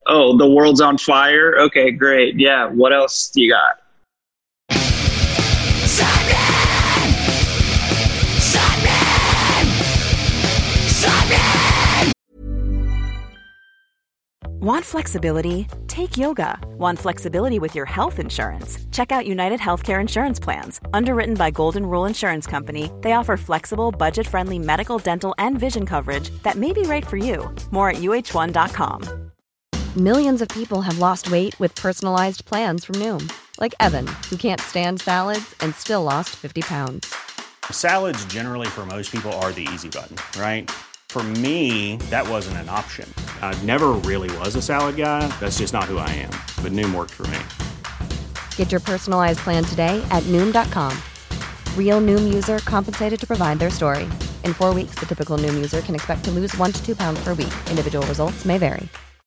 Oh, the world's on fire? Okay, great. Yeah, what else do you got? Want flexibility? Take yoga. Want flexibility with your health insurance? Check out United Healthcare Insurance Plans. Underwritten by Golden Rule Insurance Company, they offer flexible, budget-friendly medical, dental, and vision coverage that may be right for you. More at UH1.com. Millions of people have lost weight with personalized plans from Noom. Like Evan, who can't stand salads and still lost 50 pounds. Salads generally for most people are the easy button, right? For me, that wasn't an option. I never really was a salad guy. That's just not who I am. But Noom worked for me. Get your personalized plan today at Noom.com. Real Noom user compensated to provide their story. In 4 weeks, the typical Noom user can expect to lose 1 to 2 pounds per week. Individual results may vary.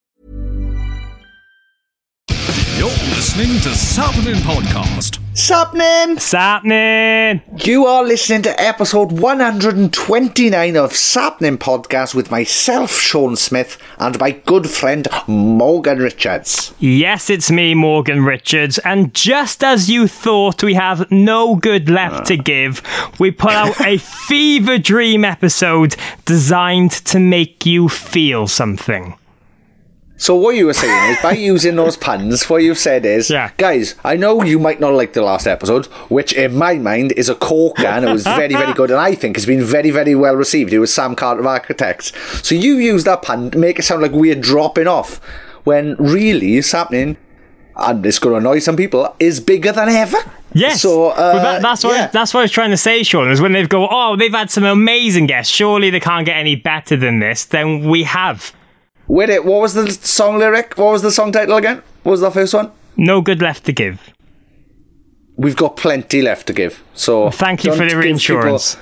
You're listening to Sapnin Podcast. Sapnin! You are listening to episode 129 of Sapnin Podcast with myself, Sean Smith, and my good friend, Morgan Richards. Yes, it's me, Morgan Richards, and just as you thought we have no good left to give, we put out a fever dream episode designed to make you feel something. So what you were saying is, by using those puns, what you've said is, guys, I know you might not like the last episode, which in my mind is a corker, and it was very, very good, and I think it's been very, very well received. It was Sam Carter of Architects. So you used that pun to make it sound like we're dropping off, when really it's happening, and it's going to annoy some people, is bigger than ever. Yes, so that's what I was trying to say, Sean, is when they've go, oh, they've had some amazing guests, surely they can't get any better than this, then we have. Wait, what was the song lyric? What was the song title again? What was the first one? No good left to give. We've got plenty left to give. So thank you for the reinsurance.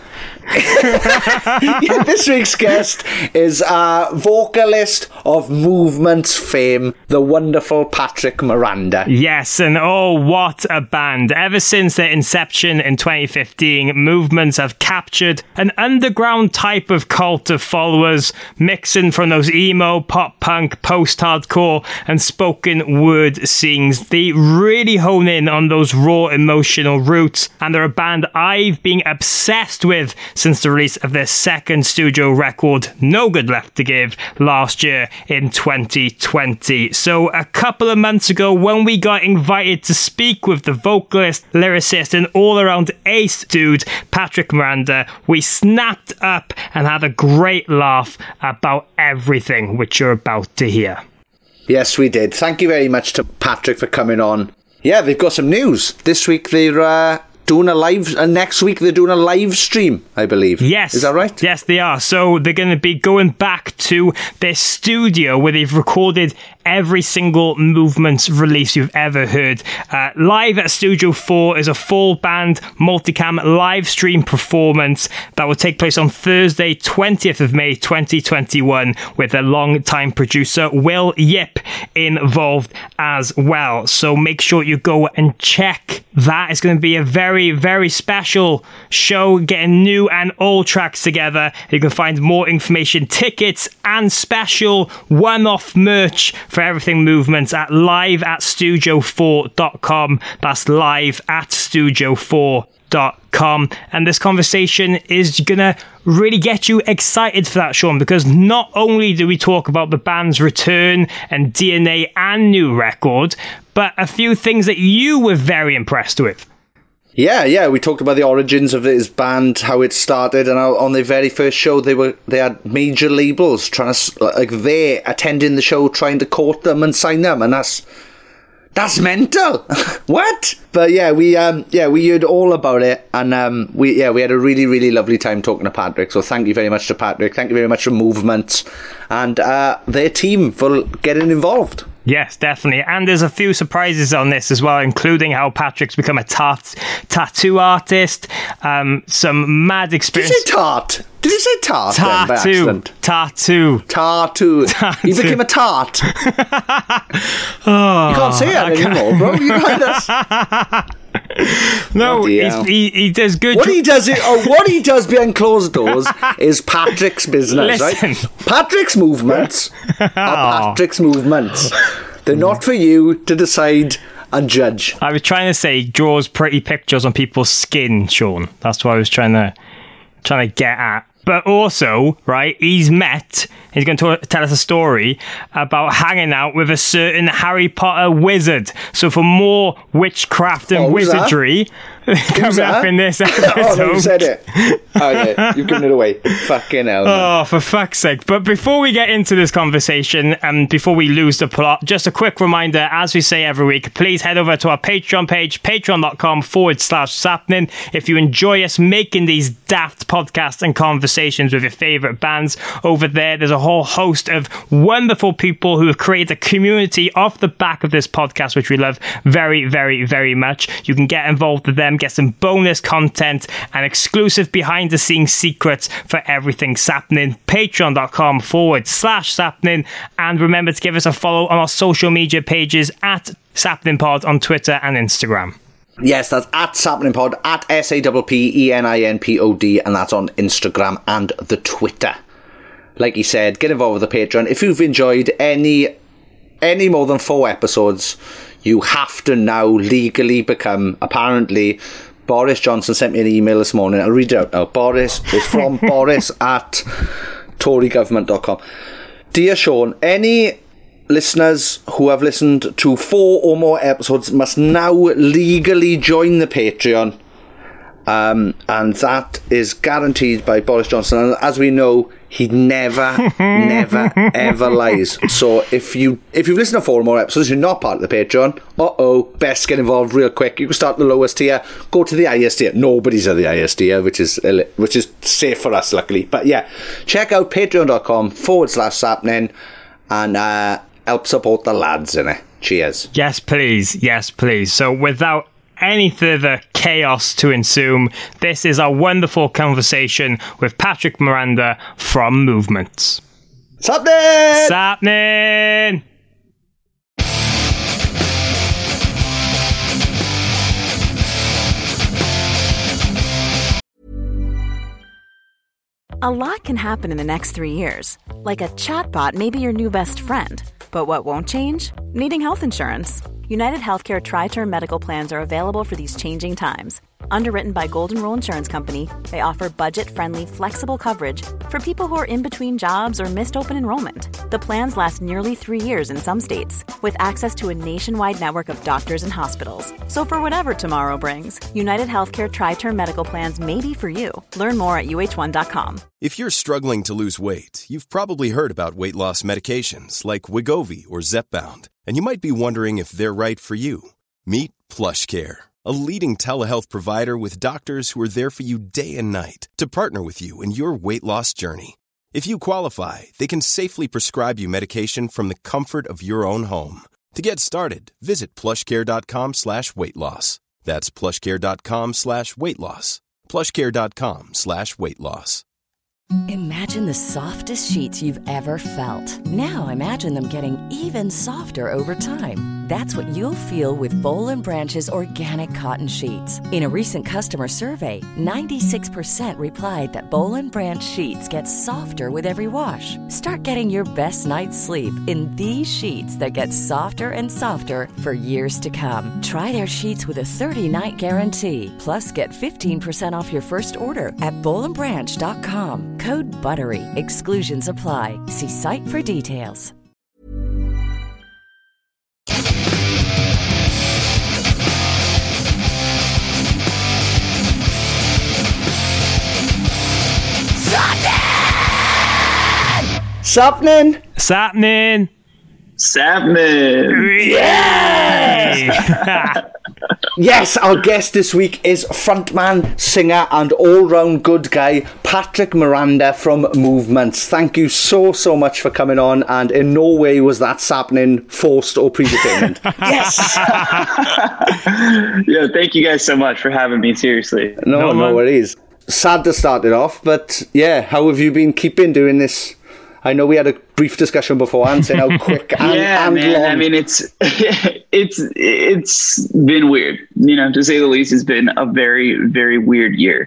This week's guest is a vocalist of Movement's fame, the wonderful Patrick Miranda. Yes, and oh, what a band. Ever since their inception in 2015, Movements have captured an underground type of cult of followers, mixing from those emo, pop-punk, post-hardcore, and spoken word scenes. They really hone in on those raw emotional roots, and they're a band I've been obsessed with since the release of their second studio record, No Good Left to Give, last year in 2020. So a couple of months ago, when we got invited to speak with the vocalist, lyricist, and all-around ace dude, Patrick Miranda, we snapped up and had a great laugh about everything which you're about to hear. Yes, we did. Thank you very much to Patrick for coming on. Yeah, they've got some news. This week they're doing a live, next week they're doing a live stream, I believe. Yes. Is that right? Yes, they are. So they're going to be going back to their studio where they've recorded every single Movements release you've ever heard. Live at Studio 4 is a full band multicam live stream performance that will take place on Thursday, 20th of May 2021, with a long-time producer Will Yip involved as well. So make sure you go and check that. It's going to be a very, very special show, getting new and old tracks together. You can find more information, tickets, and special one-off merch for everything Movements at live@studio4.com. That's live@studio4.com. And this conversation is gonna really get you excited for that, Sean, because not only do we talk about the band's return and DNA and new record, but a few things that you were very impressed with. Yeah, we talked about the origins of his band, how it started, and how on their very first show they had major labels trying to, they attending the show, trying to court them and sign them, and that's mental. What? But we heard all about it, and we had a really, really lovely time talking to Patrick. So thank you very much to Patrick. Thank you very much to Movement and their team for getting involved. Yes, definitely. And there's a few surprises on this as well, including how Patrick's become a tattoo artist, some mad experience. Did you say tart? Did you say tart? Tattoo. He became a tart. You can't say that anymore, bro. You heard us. No, he does good. What he does behind closed doors is Patrick's business, right? Patrick's movements are Patrick's movements. They're not for you to decide and judge. I was trying to say draws pretty pictures on people's skin, Sean. That's what I was trying to get at. But also, right, he's going to tell us a story about hanging out with a certain Harry Potter wizard. So for more witchcraft and wizardry coming up in this episode. Oh, no, you said it. Oh, yeah, you've given it away. Fucking hell. Oh, for fuck's sake. But before we get into this conversation and before we lose the plot, just a quick reminder, as we say every week, please head over to our Patreon page, patreon.com/Sapnin. If you enjoy us making these daft podcasts and conversations with your favourite bands, over there's a whole host of wonderful people who have created a community off the back of this podcast, which we love very, very, very much. You can get involved with them, get some bonus content and exclusive behind the scenes secrets for everything Sapnin. Patreon.com/Sapnin. And remember to give us a follow on our social media pages at SapninPod on Twitter and Instagram. Yes, that's at SapninPod, at SAPPENINPOD, and that's on Instagram and the Twitter. Like he said, get involved with the Patreon. If you've enjoyed any more than 4 episodes, you have to now legally become, apparently, Boris Johnson sent me an email this morning. I'll read it out now. Boris is from Boris at torygovernment.com. Dear Sean, any listeners who have listened to 4 or more episodes must now legally join the Patreon. And that is guaranteed by Boris Johnson. And as we know, he never, ever lies. So if you've listened to 4 or more episodes, you're not part of the Patreon. Best get involved real quick. You can start at the lowest tier, go to the highest tier. Nobody's at the highest tier, which is safe for us, luckily. But yeah, check out patreon.com/Sapnin and help support the lads in it. Cheers. Yes, please. Yes, please. So without any further chaos to ensue, this is our wonderful conversation with Patrick Miranda from Movements. Sapnin! Sapnin! A lot can happen in the next 3 years. Like a chatbot may be your new best friend. But what won't change? Needing health insurance. United Healthcare Tri-Term Medical Plans are available for these changing times. Underwritten by Golden Rule Insurance Company, they offer budget-friendly, flexible coverage for people who are in between jobs or missed open enrollment. The plans last nearly 3 years in some states, with access to a nationwide network of doctors and hospitals. So for whatever tomorrow brings, United Healthcare Tri-Term Medical Plans may be for you. Learn more at UH1.com. If you're struggling to lose weight, you've probably heard about weight loss medications like Wegovy or Zepbound, and you might be wondering if they're right for you. Meet PlushCare, a leading telehealth provider with doctors who are there for you day and night to partner with you in your weight loss journey. If you qualify, they can safely prescribe you medication from the comfort of your own home. To get started, visit plushcare.com/weightloss. That's plushcare.com/weightloss. plushcare.com/weightloss. Imagine the softest sheets you've ever felt. Now imagine them getting even softer over time. That's what you'll feel with Boll & Branch's organic cotton sheets. In a recent customer survey, 96% replied that Boll & Branch sheets get softer with every wash. Start getting your best night's sleep in these sheets that get softer and softer for years to come. Try their sheets with a 30-night guarantee. Plus, get 15% off your first order at bollandbranch.com. Code BUTTERY. Exclusions apply. See site for details. Sapnin! Sapnin! Sapnin! Yeah! Yes, our guest this week is frontman, singer, and all-round good guy, Patrick Miranda from Movements. Thank you so much for coming on, and in no way was that Sapnin forced or predetermined. Yes! Yeah, thank you guys so much for having me, seriously. No worries. Sad to start it off, but yeah, how have you been keeping doing this I know we had a brief discussion beforehand saying how quick and man. long. I mean, it's been weird, to say the least. It's been a very, very weird year.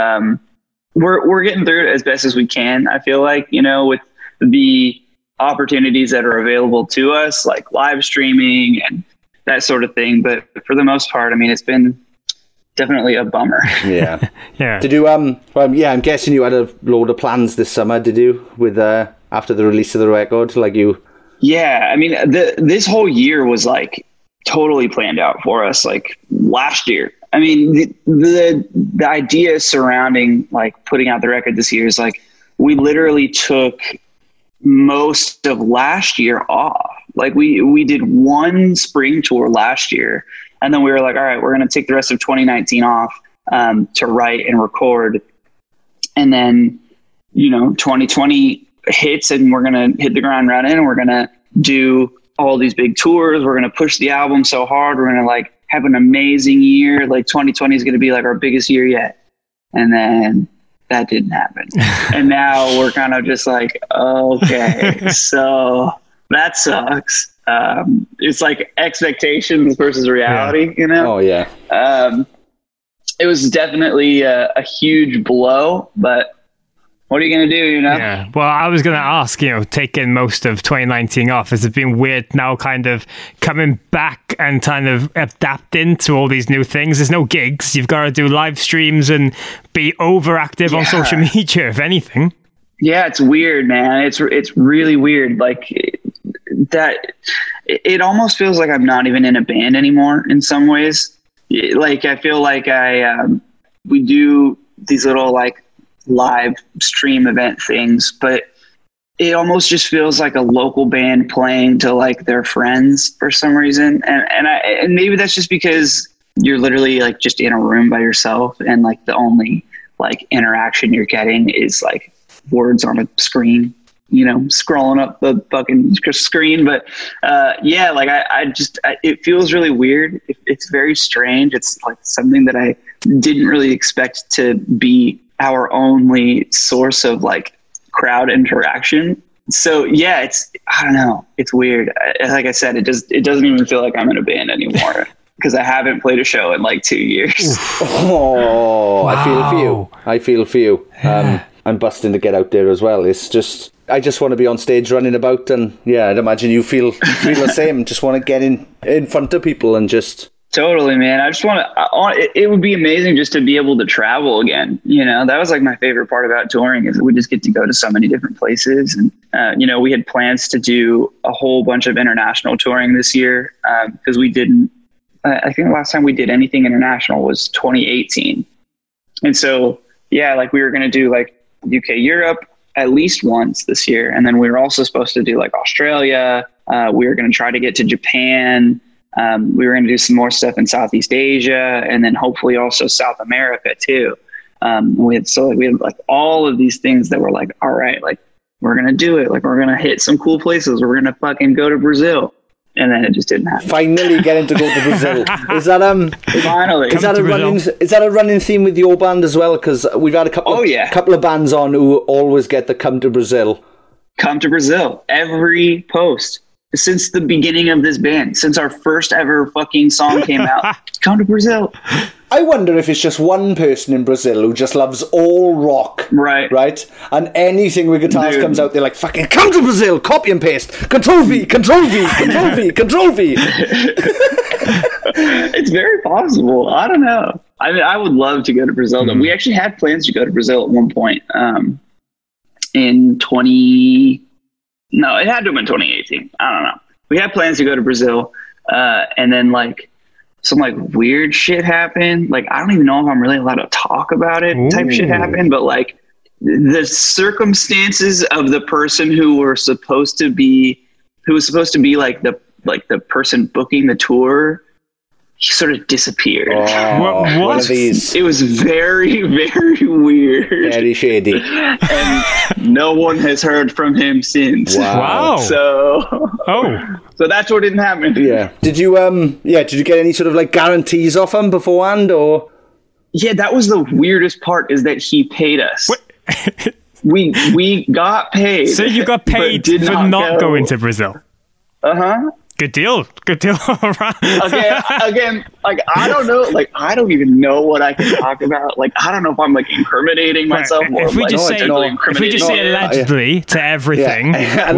We're getting through it as best as we can. I feel like, with the opportunities that are available to us, like live streaming and that sort of thing. But for the most part, I mean, it's been definitely a bummer. Yeah. Yeah. Did you, I'm guessing you had a load of plans this summer, did you, with, after the release of the record, like you? Yeah. I mean, this whole year was like totally planned out for us, like last year. I mean, the idea surrounding like putting out the record this year is like, we literally took most of last year off. Like we did one spring tour last year, and then we were like, all right, we're going to take the rest of 2019 off to write and record. And then, 2020 hits and we're going to hit the ground running, and we're going to do all these big tours. We're going to push the album so hard. We're going to like have an amazing year. Like 2020 is going to be like our biggest year yet. And then that didn't happen. And now we're kind of just like, okay, so that sucks. It's like expectations versus reality, Oh, yeah. It was definitely a huge blow, but what are you going to do, Yeah. Well, I was going to ask, taking most of 2019 off, has it been weird now kind of coming back and kind of adapting to all these new things? There's no gigs. You've got to do live streams and be overactive on social media, if anything. Yeah, it's weird, man. It's really weird. Like that, it almost feels like I'm not even in a band anymore in some ways. Like, I feel like we do these little like live stream event things, but it almost just feels like a local band playing to like their friends for some reason. And maybe that's just because you're literally like just in a room by yourself, and like the only like interaction you're getting is like words on a screen, scrolling up the fucking screen. But like it feels really weird. It's very strange. It's like something that I didn't really expect to be our only source of like crowd interaction. So yeah, I don't know. It's weird. Like I said, it doesn't even feel like I'm in a band anymore because I haven't played a show in like 2 years. Oh, wow. I feel for you. I'm busting to get out there as well. It's just, I just want to be on stage running about, and yeah, I'd imagine you feel the same. Just want to get in front of people and just... Totally, man. I just want to, it would be amazing just to be able to travel again. That was like my favorite part about touring, is that we just get to go to so many different places. And, we had plans to do a whole bunch of international touring this year because we didn't, I think the last time we did anything international was 2018. And so, yeah, like we were going to do like UK, Europe at least once this year. And then we were also supposed to do like Australia. We were going to try to get to Japan. We were going to do some more stuff in Southeast Asia, and then hopefully also South America too. We had like all of these things that were like, all right, like we're going to do it. Like we're going to hit some cool places. We're going to fucking go to Brazil. And then it just didn't happen. Finally getting to go to Brazil. Is that finally? Is that a running theme with your band as well? Because we've had a couple of bands on who always get the come to Brazil. Come to Brazil. Every post. Since the beginning of this band, since our first ever fucking song came out, come to Brazil. I wonder if it's just one person in Brazil who just loves all rock. Right? And anything with guitars comes out, they're like, fucking come to Brazil, copy and paste, Control V, Control V, Control V, Control V. It's very possible. I don't know. I mean, I would love to go to Brazil. Mm. We actually had plans to go to Brazil at one point in No, it had to have been 2018. I don't know. We had plans to go to Brazil, and then like some like weird shit happened. Like I don't even know if I'm really allowed to talk about it. Ooh. Type shit happened, but like the circumstances of the person who was supposed to be like the person booking the tour, he sort of disappeared. Oh, one of these. It was very, very weird. Very shady. And no one has heard from him since. Wow. So that's what didn't happen. Yeah. Did you get any sort of like guarantees off him beforehand, or? Yeah, that was the weirdest part, is that he paid us. We got paid. So you got paid for not going to Brazil? Uh-huh. Good deal. All right. Again, like, I don't know. Like, I don't even know what I can talk about. Like, I don't know if I'm, like, incriminating myself. Right. If we just say allegedly to everything. Yeah.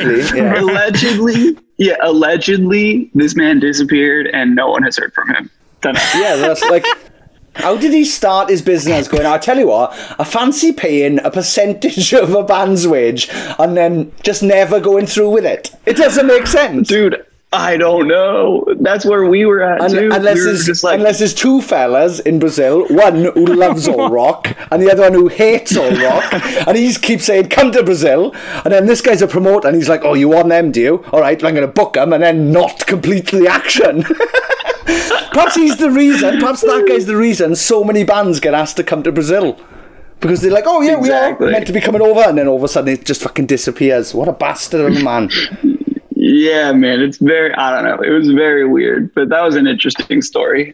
Allegedly, this man disappeared and no one has heard from him. Yeah, that's like... How did he start his business going, I'll tell you what, I fancy paying a percentage of a band's wage and then just never going through with it? It doesn't make sense. Dude, I don't know. That's where we were at, too. Unless there's two fellas in Brazil, one who loves all rock and the other one who hates all rock, and he keeps saying, come to Brazil, and then this guy's a promoter and he's like, oh, you want them, do you? All right, I'm going to book them, and then not complete the action. Perhaps he's the reason, perhaps that guy's the reason so many bands get asked to come to Brazil. Because they're like, oh yeah, exactly. We are meant to be coming over, and then all of a sudden it just fucking disappears. What a bastard of a man. Yeah, man, it's very, I don't know, it was very weird, but that was an interesting story.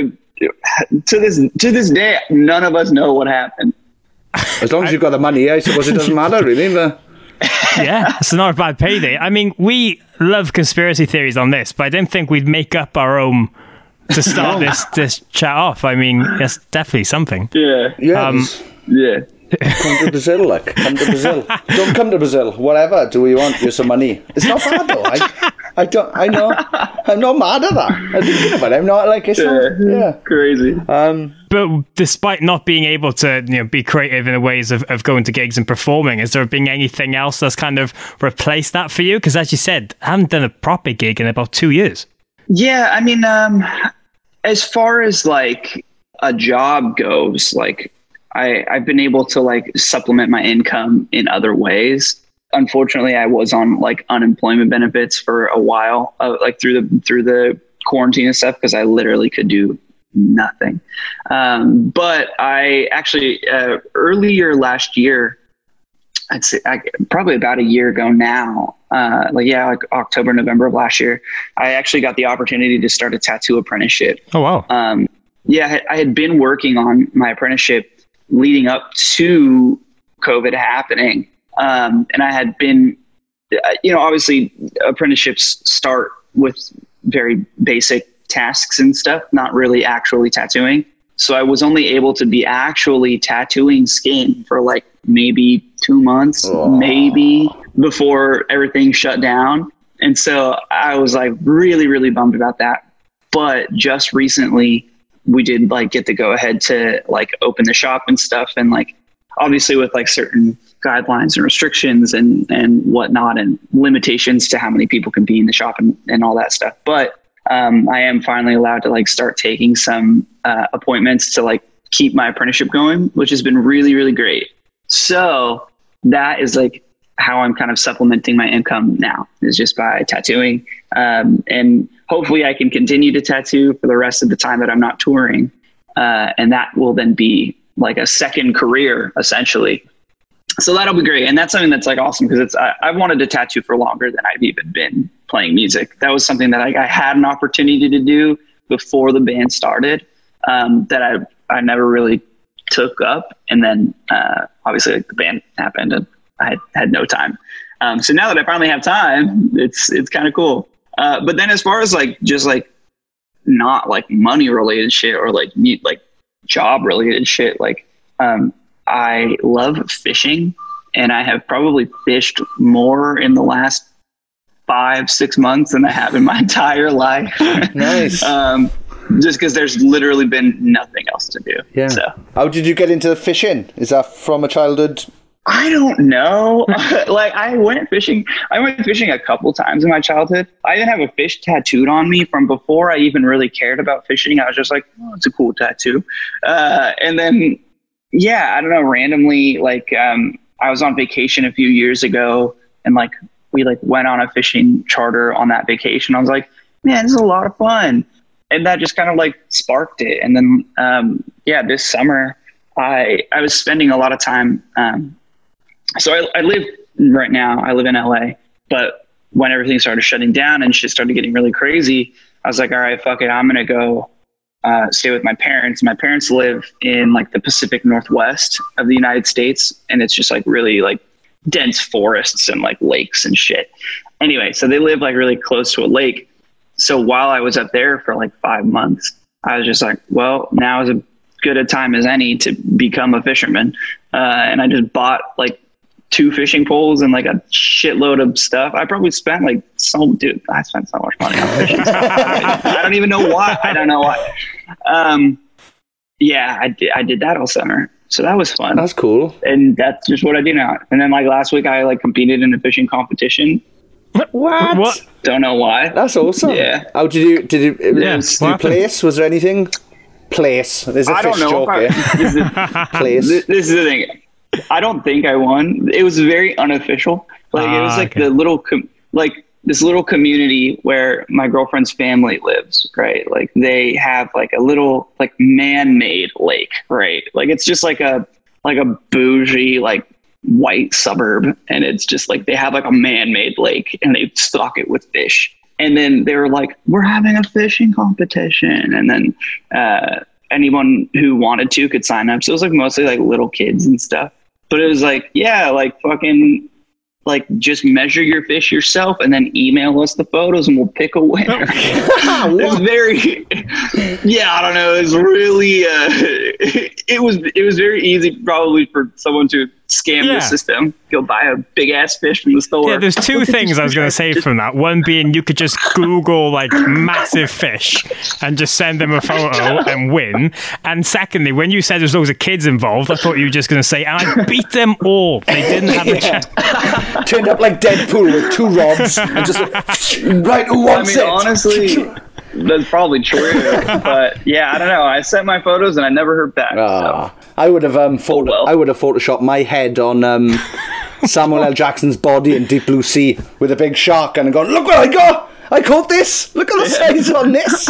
To this day, none of us know what happened. As long as you've got the money, I suppose it doesn't matter, really. Yeah, it's not a bad payday. I mean, we love conspiracy theories on this, but I didn't think we'd make up our own to start this chat off. I mean, it's definitely something. Yeah. Yeah. Come to Brazil, like. Come to Brazil. Don't come to Brazil. Whatever. Do we want you some money? It's not bad, though. I know. I'm not mad at that. I think about it. I'm not like, it's not, crazy. But despite not being able to, be creative in the ways of going to gigs and performing, has there been anything else that's kind of replaced that for you? Because as you said, I haven't done a proper gig in about 2 years. Yeah, I mean, as far as like a job goes, like I've been able to like supplement my income in other ways. Unfortunately, I was on like unemployment benefits for a while, like through the quarantine and stuff, because I literally could do nothing. But I actually earlier last year, I'd say probably about a year ago now, like October, November of last year, I actually got the opportunity to start a tattoo apprenticeship. Oh, wow. I had been working on my apprenticeship leading up to COVID happening. And I had been, obviously apprenticeships start with very basic tasks and stuff, not really actually tattooing. So I was only able to be actually tattooing skin for like maybe 2 months, maybe, before everything shut down. And so I was like really, really bummed about that. But just recently we did like get the go ahead to like open the shop and stuff. And like, obviously with like certain guidelines and restrictions and whatnot, and limitations to how many people can be in the shop and all that stuff. But I am finally allowed to like start taking some appointments to like keep my apprenticeship going, which has been really, really great. So that is like how I'm kind of supplementing my income now, is just by tattooing. And hopefully I can continue to tattoo for the rest of the time that I'm not touring. And that will then be like a second career, essentially. So that'll be great. And that's something that's like awesome, because I've wanted to tattoo for longer than I've even been playing music. That was something that I had an opportunity to do before the band started, that I never really took up. And then obviously like the band happened and I had no time. So now that I finally have time, it's kind of cool. But then as far as like, just like not like money related shit or like job related shit, like, I love fishing, and I have probably fished more in the last 5-6 months than I have in my entire life. Nice. Just because there's literally been nothing else to do. Yeah. So. How did you get into fishing? Is that from a childhood? I don't know. Like I went fishing a couple times in my childhood. I even have a fish tattooed on me from before I even really cared about fishing. I was just like, oh, it's a cool tattoo. And then, yeah, I don't know, randomly, like, I was on vacation a few years ago, and like, we like went on a fishing charter on that vacation. I was like, man, this is a lot of fun. And that just kind of like sparked it. And then, this summer I was spending a lot of time. So I live right now, I live in LA, but when everything started shutting down and shit started getting really crazy, I was like, all right, fuck it. I'm going to go stay with my parents. My parents live in like the Pacific Northwest of the United States, and it's just like really like dense forests and like lakes and shit. Anyway, so they live like really close to a lake. So while I was up there for like 5 months, I was just like, well, now is as good a time as any to become a fisherman. And I just bought like 2 fishing poles and like a shitload of stuff. I probably spent like I spent so much money on fishing stuff. I don't even know why. I don't know why. Yeah, I did that all summer. So that was fun. That's cool. And that's just what I do now. And then like last week I like competed in a fishing competition. What? Don't know why. That's awesome. Yeah. How did you place? Was there anything? Place. There's a fish joke here. Place. This is the thing. I don't think I won. It was very unofficial. Like it was like the little this little community where my girlfriend's family lives, right? Like they have like a little like man-made lake, right? Like it's just like a bougie like white suburb, and it's just like they have like a man-made lake and they stock it with fish. And then they were like, we're having a fishing competition, and then anyone who wanted to could sign up. So it was like mostly like little kids and stuff, but it was like, yeah, like fucking like just measure your fish yourself and then email us the photos and we'll pick a winner. It's very, yeah, I don't know. It's really, it was very easy probably for someone to scam the system. Go buy a big ass fish from the store. Yeah, there's 2 things I was going to say from that. One being you could just Google like massive fish and just send them a photo and win. And secondly, when you said there's loads of kids involved, I thought you were just going to say, and I beat them all. They didn't have a chance. Turned up like Deadpool with 2 rods and just like, right, who wants it? Honestly, that's probably true. But yeah, I don't know. I sent my photos and I never heard back. So. I would have I would have photoshopped my head on Samuel L. Jackson's body in Deep Blue Sea with a big shark and gone, look what I got! I caught this! Look at the size on this!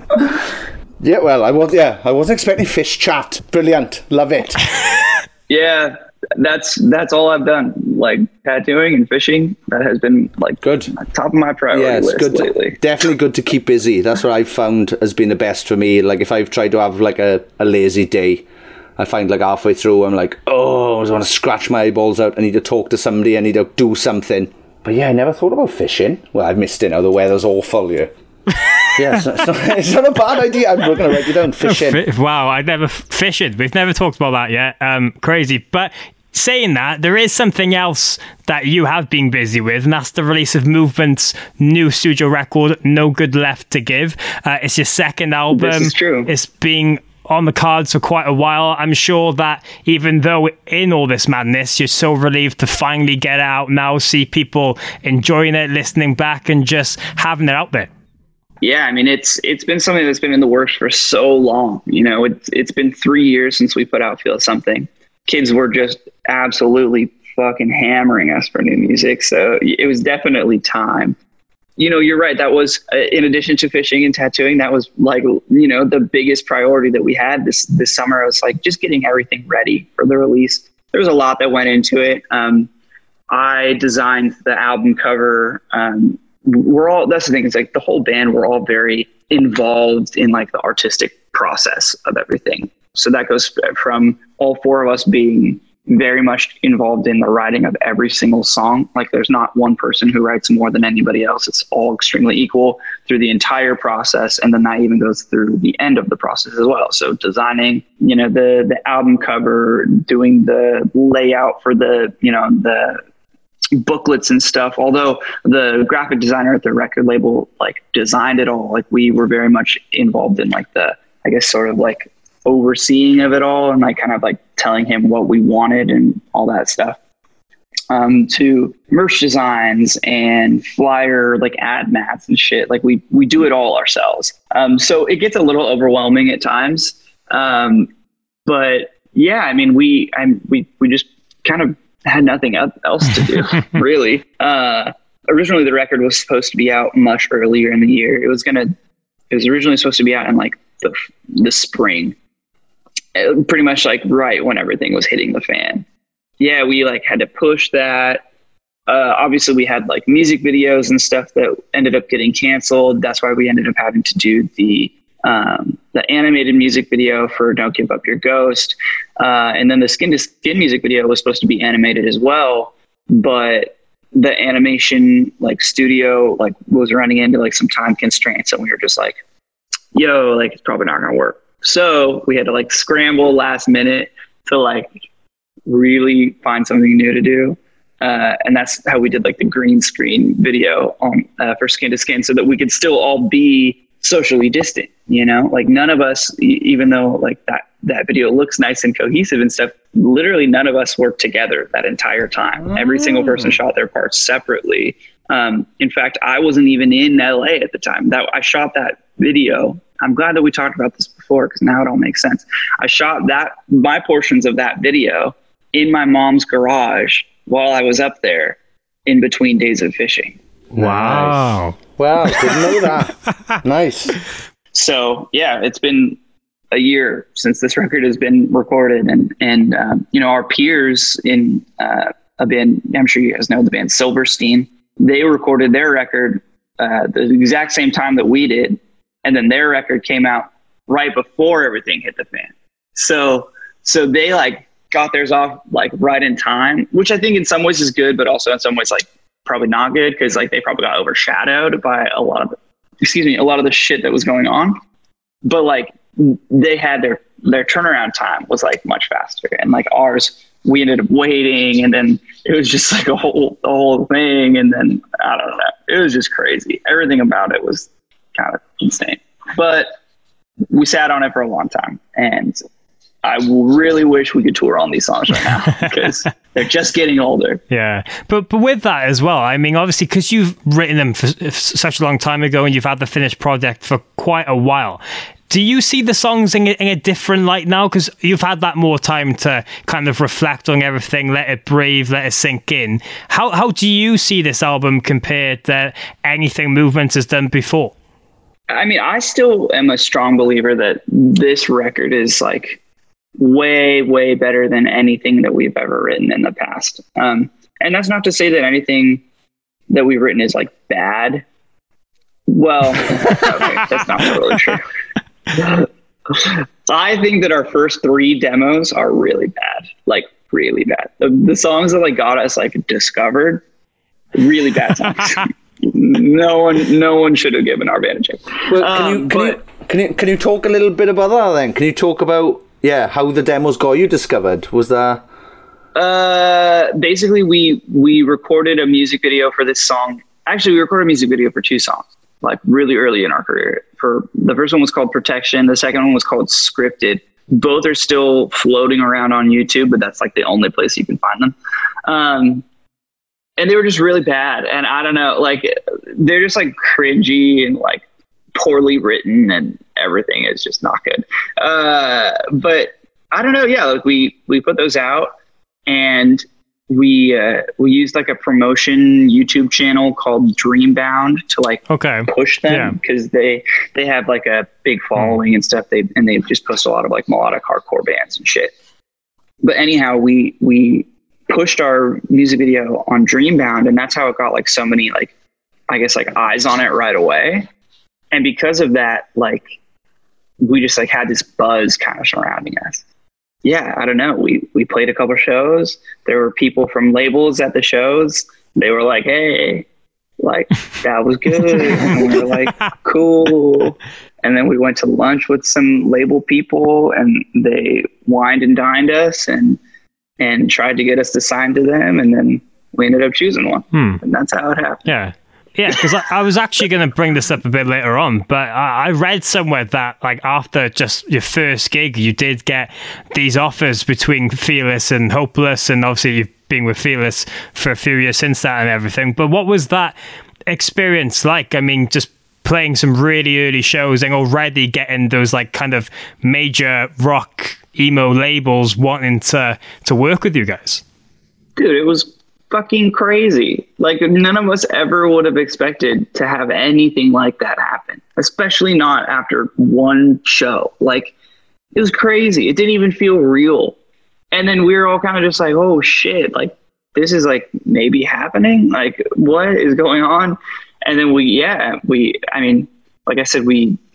Yeah, well, I wasn't expecting fish chat. Brilliant. Love it. Yeah, that's all I've done. Like tattooing and fishing, that has been like good. Top of my priority list good lately. Definitely good to keep busy. That's what I've found has been the best for me. Like if I've tried to have like a lazy day, I find like halfway through I'm like, oh, I want to scratch my eyeballs out. I need to talk to somebody. I need to do something. But yeah, I never thought about fishing. Well, I've missed it now. The weather's awful here. Yeah, it's not a bad idea. I'm going to write it down. Fishing. Wow, I've never fishing. We've never talked about that yet. Crazy. But saying that, there is something else that you have been busy with, and that's the release of Movement's new studio record, No Good Left to Give. It's your second album. This is true. It's been on the cards for quite a while. I'm sure that even though in all this madness, you're so relieved to finally get out now, see people enjoying it, listening back, and just having it out there. Yeah, I mean, it's been something that's been in the works for so long. You know, it's been 3 years since we put out Feel Something. Kids were just absolutely fucking hammering us for new music. So it was definitely time. You know, you're right. That was, in addition to fishing and tattooing, that was like, you know, the biggest priority that we had this summer. I was like, just getting everything ready for the release. There was a lot that went into it. I designed the album cover. That's the thing. It's like the whole band, we're all very involved in like the artistic process of everything. So that goes from all 4 of us being very much involved in the writing of every single song. Like there's not one person who writes more than anybody else. It's all extremely equal through the entire process. And then that even goes through the end of the process as well. So designing, you know, the album cover, doing the layout for the, you know, the booklets and stuff. Although the graphic designer at the record label like designed it all, like we were very much involved in like the, I guess, sort of like overseeing of it all and like kind of like telling him what we wanted and all that stuff. To merch designs and flyer like ad mats and shit. Like we do it all ourselves. So it gets a little overwhelming at times. But yeah, I mean, we just kind of had nothing else to do, really. Originally, the record was supposed to be out much earlier in the year. It was originally supposed to be out in like the spring, pretty much like right when everything was hitting the fan. Yeah, we like had to push that. Obviously, we had like music videos and stuff that ended up getting canceled. That's why we ended up having to do the the animated music video for Don't Give Up Your Ghost. And then the Skin to Skin music video was supposed to be animated as well, but the animation like studio like was running into like some time constraints, and we were just like, yo, like it's probably not gonna work. So we had to like scramble last minute to like really find something new to do. And that's how we did like the green screen video on for Skin to Skin, so that we could still all be socially distant, you know, like none of us, even though like that video looks nice and cohesive and stuff, literally none of us worked together that entire time. Every single person shot their parts separately. In fact, I wasn't even in LA at the time that I shot that video. I'm glad that we talked about this before, because now it all makes sense. I shot my portions of that video in my mom's garage while I was up there in between days of fishing. Wow. Nice. Wow, didn't know that. Nice. So yeah, it's been a year since this record has been recorded, and you know, our peers in a band, I'm sure you guys know the band Silverstein, they recorded their record the exact same time that we did, and then their record came out right before everything hit the fan. So they like got theirs off like right in time, which I think in some ways is good, but also in some ways like probably not good, because like they probably got overshadowed by a lot of the shit that was going on. But like they had their turnaround time was like much faster, and like ours, we ended up waiting, and then it was just like the whole thing, and then I don't know, it was just crazy. Everything about it was kind of insane, but we sat on it for a long time, and I really wish we could tour on these songs right now, because they're just getting older. Yeah. But with that as well, I mean, obviously, because you've written them for such a long time ago and you've had the finished project for quite a while, do you see the songs in a different light now? Because you've had that more time to kind of reflect on everything, let it breathe, let it sink in. How do you see this album compared to anything Movement has done before? I mean, I still am a strong believer that this record is like way, way better than anything that we've ever written in the past. And that's not to say that anything that we've written is like bad. Well, okay, that's not really true. I think that our first 3 demos are really bad, like really bad. The songs that like got us like discovered, really bad songs. No one should have given our band a chance. Well, can you talk a little bit about that then? Can you talk about how the demos got you discovered? Was that basically we recorded a music video for this song. Actually, we recorded a music video for 2 songs, like really early in our career. For the first one was called Protection. The second one was called Scripted. Both are still floating around on YouTube, but that's like the only place you can find them. And they were just really bad. And I don't know, like they're just like cringy and like poorly written, and everything is just not good. But I don't know. Yeah. Like we put those out, and we used like a promotion YouTube channel called Dreambound to like push them, because they have like a big following and stuff. They just post a lot of like melodic hardcore bands and shit. But anyhow, we pushed our music video on Dreambound, and that's how it got like so many like, I guess like eyes on it right away. And because of that, like we just like had this buzz kind of surrounding us. Yeah, I don't know. We played a couple shows. There were people from labels at the shows. They were like, hey, like that was good. And we were like, cool. And then we went to lunch with some label people, and they wined and dined us and tried to get us to sign to them. And then we ended up choosing one. And that's how it happened. Yeah. Yeah, because I was actually going to bring this up a bit later on, but I read somewhere that like after just your first gig, you did get these offers between Fearless and Hopeless, and obviously you've been with Fearless for a few years since that and everything. But what was that experience like? I mean, just playing some really early shows and already getting those like kind of major rock emo labels wanting to work with you guys. Dude, it was fucking crazy. Like none of us ever would have expected to have anything like that happen, especially not after one show. Like it was crazy. It didn't even feel real. And then we were all kind of just like, oh shit, like this is like maybe happening. Like what is going on? And then I mean, like I said, we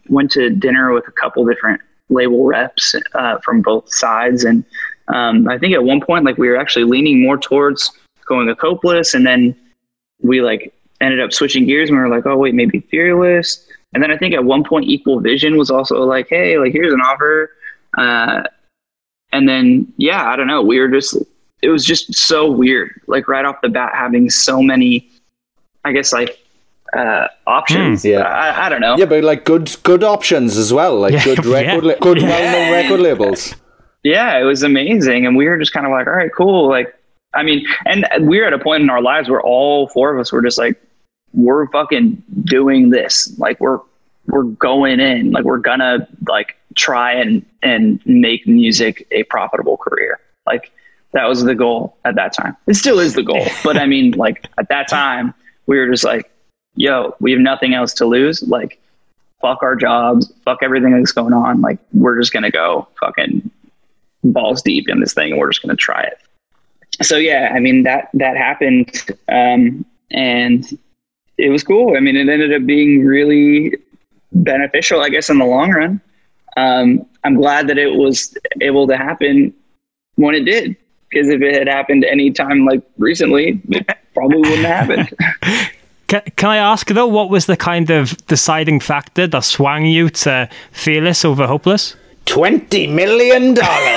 went to dinner with a couple different label reps from both sides. And I think at one point, like we were actually leaning more towards going to Copeless, and then we like ended up switching gears and we were like, oh wait, maybe Fearless. And then I think at one point Equal Vision was also like, hey, like here's an offer. And then, yeah, I don't know. It was just so weird. Like right off the bat, having so many, I guess like, options. I don't know. Yeah, but like good options as well. Like good record, good well-known record labels. Yeah, it was amazing. And we were just kind of like, all right, cool. Like, I mean, and we're at a point in our lives where all four of us were just like, we're fucking doing this. Like we're going in, like we're gonna like try and make music a profitable career. Like that was the goal at that time. It still is the goal. But I mean, like at that time we were just like, yo, we have nothing else to lose. Like fuck our jobs, fuck everything that's going on. Like we're just gonna go fucking balls deep in this thing and we're just gonna try it. So yeah, I mean that happened. And it was cool. I mean, it ended up being really beneficial, I guess, in the long run. I'm glad that it was able to happen when it did, because if it had happened any time like recently, it probably wouldn't have happened. Can I ask though, what was the kind of deciding factor that swung you to Fearless over Hopeless? $20 million.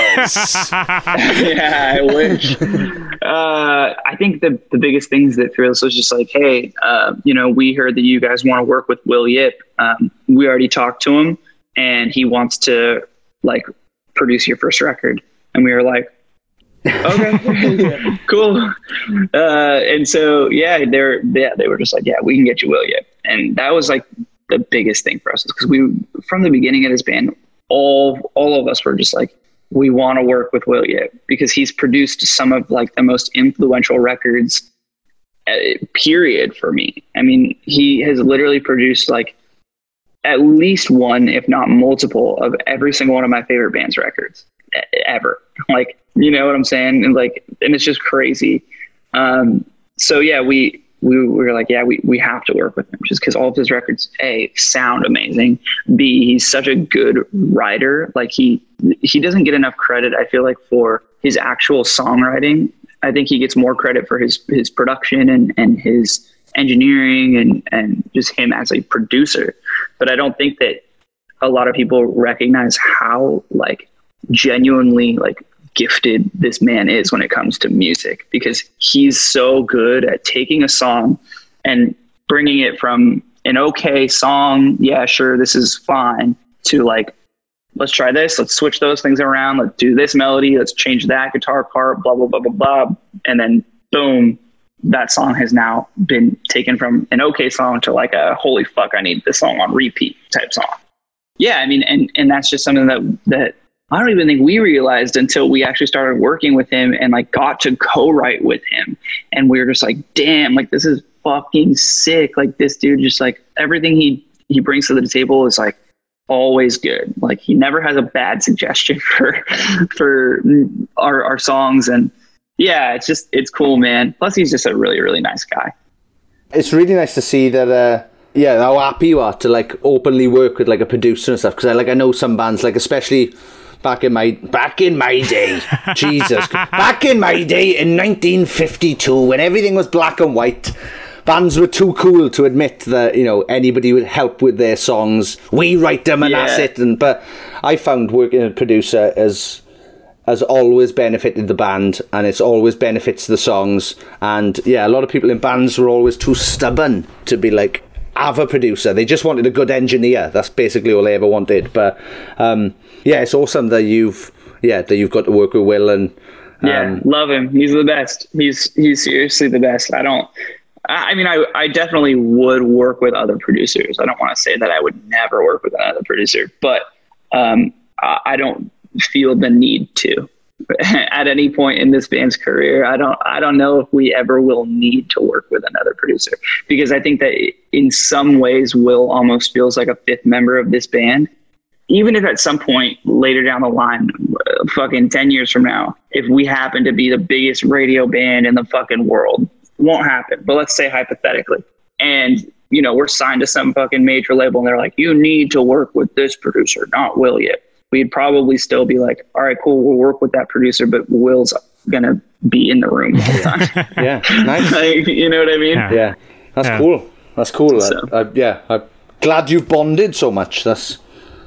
Yeah, I wish. I think the biggest things that Fearless was just like, hey, we heard that you guys want to work with Will Yip. We already talked to him and he wants to like produce your first record. And we were like, okay, cool. And so, they were just like, yeah, we can get you Will Yip. And that was like the biggest thing for us, because from the beginning of this band, all of us were just like, we want to work with Will Yip because he's produced some of like the most influential records, period, for me. I mean, he has literally produced like at least one, if not multiple, of every single one of my favorite band's records ever. Like, you know what I'm saying? And it's just crazy. So yeah, we were like, yeah, we have to work with him just because all of his records, A, sound amazing. B, he's such a good writer. Like he doesn't get enough credit, I feel like, for his actual songwriting. I think he gets more credit for his production and his engineering and just him as a producer. But I don't think that a lot of people recognize how like genuinely like gifted this man is when it comes to music, because he's so good at taking a song and bringing it from an okay song, yeah, sure, this is fine, to like, let's try this, let's switch those things around, let's do this melody, let's change that guitar part, blah, blah, blah, blah, blah. And then boom, that song has now been taken from an okay song to like a holy fuck, I need this song on repeat type song. Yeah, I mean, and that's just something that I don't even think we realized until we actually started working with him and like got to co-write with him. And we were just like, damn, like this is fucking sick. Like this dude, just like everything he brings to the table is like always good. Like he never has a bad suggestion for our songs. And yeah, it's cool, man. Plus he's just a really, really nice guy. It's really nice to see that, how happy you are to like openly work with like a producer and stuff. Cause I know some bands, like especially back in my day, Jesus, back in my day in 1952, when everything was black and white, bands were too cool to admit that, anybody would help with their songs. We write them and that's it. But I found working as a producer has always benefited the band, and it's always benefits the songs. And yeah, a lot of people in bands were always too stubborn to be like, have a producer. They just wanted a good engineer. That's basically all they ever wanted. But it's awesome that you've got to work with Will and love him. He's the best. He's seriously the best. I definitely would work with other producers. I don't want to say that I would never work with another producer, but I don't feel the need to at any point in this band's career. I don't know if we ever will need to work with another producer, because I think that in some ways Will almost feels like a fifth member of this band. Even if at some point later down the line, fucking 10 years from now, if we happen to be the biggest radio band in the fucking world, won't happen, but let's say hypothetically, and you know, we're signed to some fucking major label and they're like, you need to work with this producer, not Will yet. We'd probably still be like, all right, cool, we'll work with that producer, but Will's gonna be in the room the whole time. Yeah, nice. Like, you know what I mean? Yeah, that's cool. That's cool. So, I'm glad you've bonded so much. That's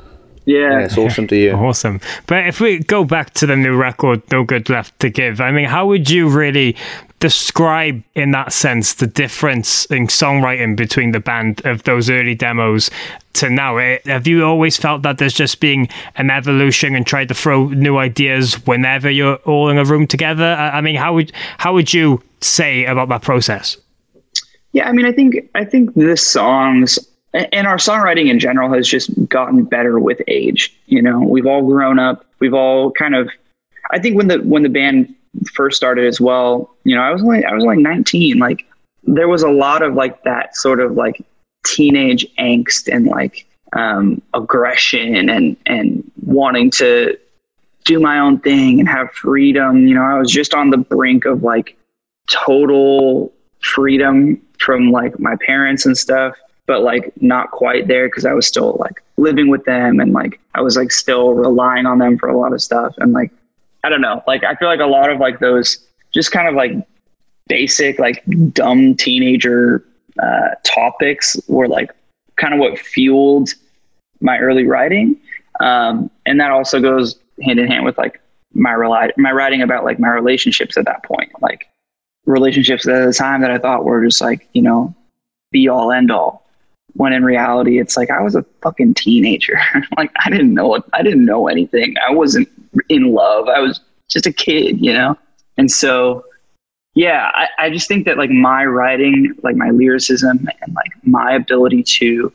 it's awesome to hear. Awesome. But if we go back to the new record, No Good Left to Give, I mean, how would you really describe, in that sense, the difference in songwriting between the band of those early demos to now? Have you always felt that there's just been an evolution and tried to throw new ideas whenever you're all in a room together? I mean, how would you say about that process? Yeah, I mean, I think the songs and our songwriting in general has just gotten better with age. You know, we've all grown up. We've all kind of, I think when the band first started as well, you know, I was only 19. Like, there was a lot of like that sort of like teenage angst and like aggression and wanting to do my own thing and have freedom. You know, I was just on the brink of like total freedom from like my parents and stuff, but like not quite there because I was still like living with them and like I was like still relying on them for a lot of stuff. And like, I don't know, like I feel like a lot of like those just kind of like basic like dumb teenager topics were like kind of what fueled my early writing, and that also goes hand in hand with like my writing about like my relationships at that point, like relationships at the time that I thought were just like, you know, be all end all, when in reality it's like I was a fucking teenager. Like I didn't know anything. I wasn't in love. I was just a kid, you know? And so yeah, I just think that like my writing, like my lyricism and like my ability to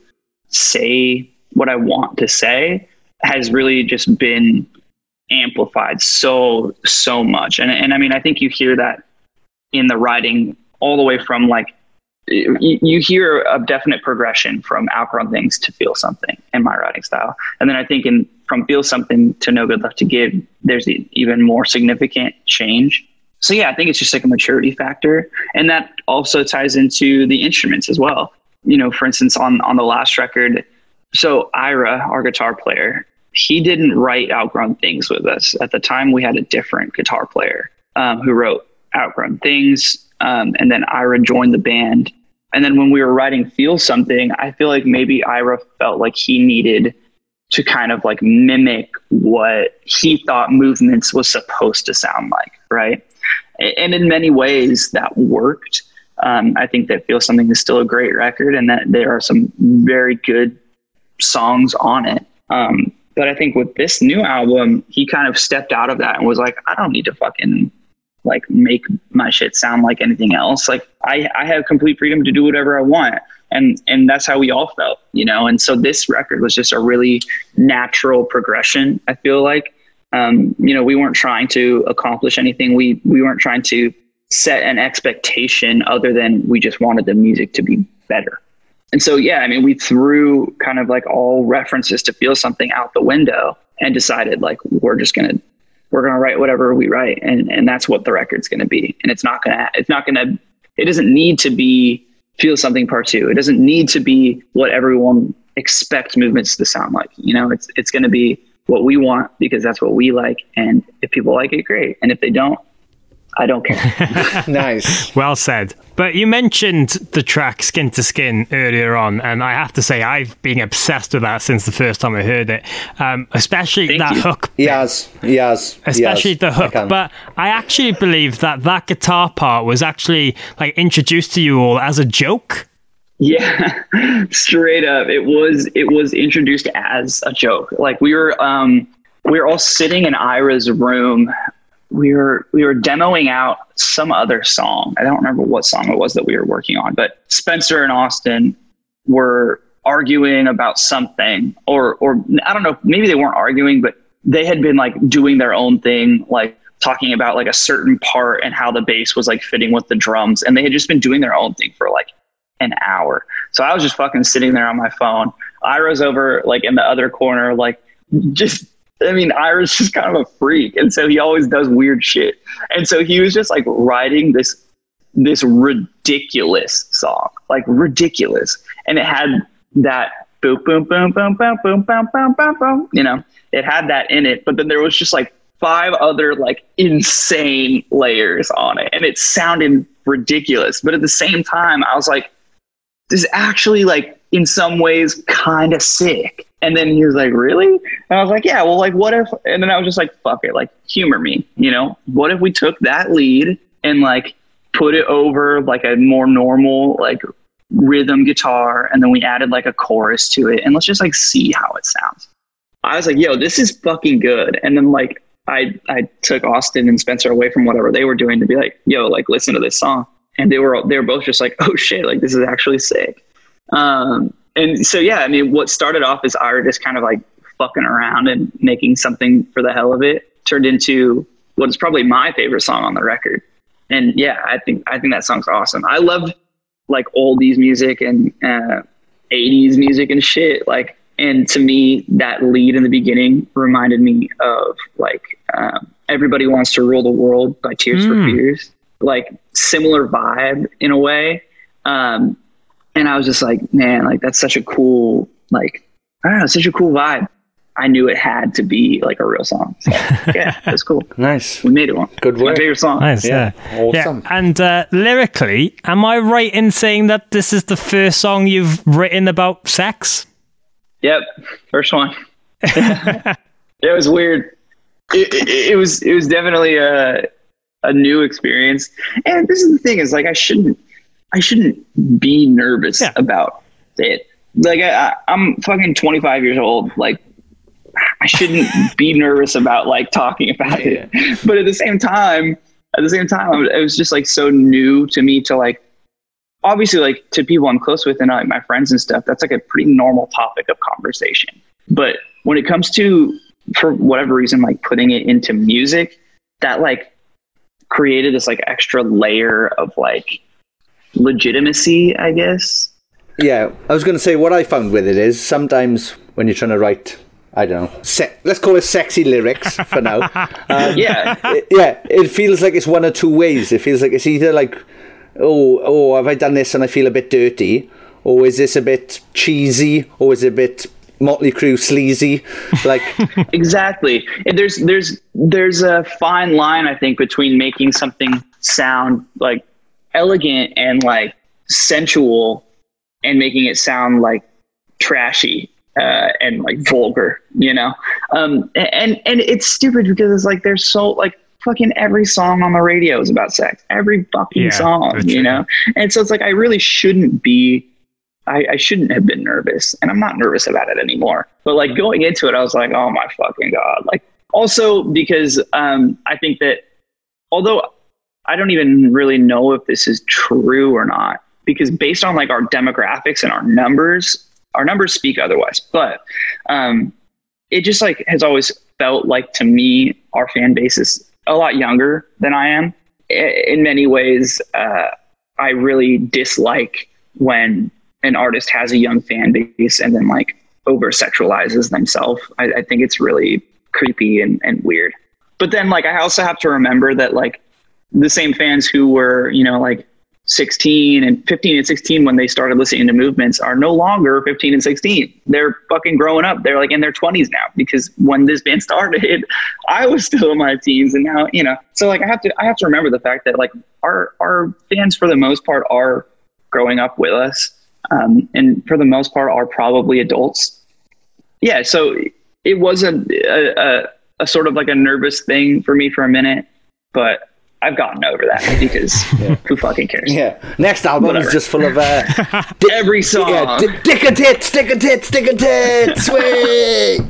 say what I want to say has really just been amplified so much. And I mean, I think you hear that in the writing all the way from like, you hear a definite progression from Outgrown Things to Feel Something in my writing style. And then I think from Feel Something to No Good Left to Give, there's the even more significant change. So yeah, I think it's just like a maturity factor. And that also ties into the instruments as well. You know, for instance, on the last record, so Ira, our guitar player, he didn't write Outgrown Things with us. At the time, we had a different guitar player who wrote Outgrown Things. And then Ira joined the band. And then when we were writing Feel Something, I feel like maybe Ira felt like he needed to kind of like mimic what he thought Movements was supposed to sound like, right? And in many ways that worked. I think that Feel Something is still a great record and that there are some very good songs on it. But I think with this new album, he kind of stepped out of that and was like, I don't need to fucking like make my shit sound like anything else. Like I have complete freedom to do whatever I want. And that's how we all felt, you know? And so this record was just a really natural progression. I feel like, you know, we weren't trying to accomplish anything. We weren't trying to set an expectation other than we just wanted the music to be better. And so, yeah, I mean, we threw kind of like all references to Feel Something out the window and decided like, we're going to write whatever we write. And that's what the record's going to be. And it doesn't need to be Feel Something Part 2. It doesn't need to be what everyone expects Movements to sound like. You know, it's going to be what we want because that's what we like. And if people like it, great. And if they don't, I don't care. Nice. Well said. But you mentioned the track Skin to Skin earlier on, and I have to say I've been obsessed with that since the first time I heard it. Especially that hook. Yes. Especially the hook. But I actually believe that guitar part was actually like introduced to you all as a joke. Yeah, straight up. It was introduced as a joke. Like we were all sitting in Ira's room. We were demoing out some other song. I don't remember what song it was that we were working on, but Spencer and Austin were arguing about something, or I don't know, maybe they weren't arguing, but they had been like doing their own thing, like talking about like a certain part and how the bass was like fitting with the drums. And they had just been doing their own thing for like an hour. So I was just fucking sitting there on my phone. Ira's over like in the other corner, like Ira's just kind of a freak. And so he always does weird shit. And so he was just like writing this this ridiculous song, like ridiculous. And it had that boom, boom, boom, boom, boom, boom, boom, boom, boom, boom, you know, it had that in it, but then there was just like 5 other like insane layers on it. And it sounded ridiculous. But at the same time, I was like, this is actually like in some ways kind of sick. And then he was like, really? And I was like, yeah, well, like what if, and then I was just like, fuck it, like humor me, you know, what if we took that lead and like put it over like a more normal, like rhythm guitar. And then we added like a chorus to it. And let's just like see how it sounds. I was like, yo, this is fucking good. And then like, I took Austin and Spencer away from whatever they were doing to be like, yo, like listen to this song. And they were both just like, oh shit, like this is actually sick. And so, yeah, I mean, what started off as Ira just kind of like fucking around and making something for the hell of it turned into what is probably my favorite song on the record. And yeah, I think that song's awesome. I love like oldies music and 80s music and shit. Like, and to me, that lead in the beginning reminded me of like Everybody Wants to Rule the World by Tears for Fears. Like similar vibe in a way. And I was just like, man, like that's such a cool, like, I don't know, such a cool vibe. I knew it had to be like a real song. So, yeah, that's cool. Nice. We made it one. Good work. My favorite song. Nice, yeah. Awesome. Yeah. And lyrically, am I right in saying that this is the first song you've written about sex? Yep, first one. It was weird. It was definitely a new experience. And this is the thing is like, I shouldn't be nervous about it. Like I'm fucking 25 years old. Like I shouldn't be nervous about like talking about it. But at the same time, it was just like so new to me to like, obviously like to people I'm close with and like my friends and stuff, that's like a pretty normal topic of conversation. But when it comes to, for whatever reason, like putting it into music, that like created this like extra layer of like legitimacy, I guess. Yeah, I was going to say what I found with it is sometimes when you're trying to write, I don't know, let's call it sexy lyrics for now. It feels like it's one or two ways. It feels like it's either like, oh, have I done this and I feel a bit dirty? Or is this a bit cheesy? Or is it a bit Motley Crue sleazy? Like exactly. And there's a fine line, I think, between making something sound like elegant and like sensual and making it sound like trashy and like vulgar, you know? And it's stupid because it's like there's so like fucking every song on the radio is about sex. Every fucking song, you know? And so it's like I really shouldn't be I shouldn't have been nervous, and I'm not nervous about it anymore. But like going into it, I was like, oh my fucking God. Like also because I think that although I don't even really know if this is true or not, because based on like our demographics and our numbers speak otherwise. But it just like has always felt like to me, our fan base is a lot younger than I am. In many ways, I really dislike when an artist has a young fan base and then like over sexualizes themselves. I think it's really creepy and weird. But then like, I also have to remember that like the same fans who were, you know, like 15 and 16 when they started listening to Movements are no longer 15 and 16. They're fucking growing up. They're like in their 20s now, because when this band started, I was still in my teens, and now, you know, so like I have to remember the fact that like our fans for the most part are growing up with us. And for the most part are probably adults. Yeah. So it was a sort of like a nervous thing for me for a minute, but I've gotten over that because who fucking cares? Yeah. Next album is just full of every song. Yeah, dick and tits, dick and tits, dick and tits. Sweet.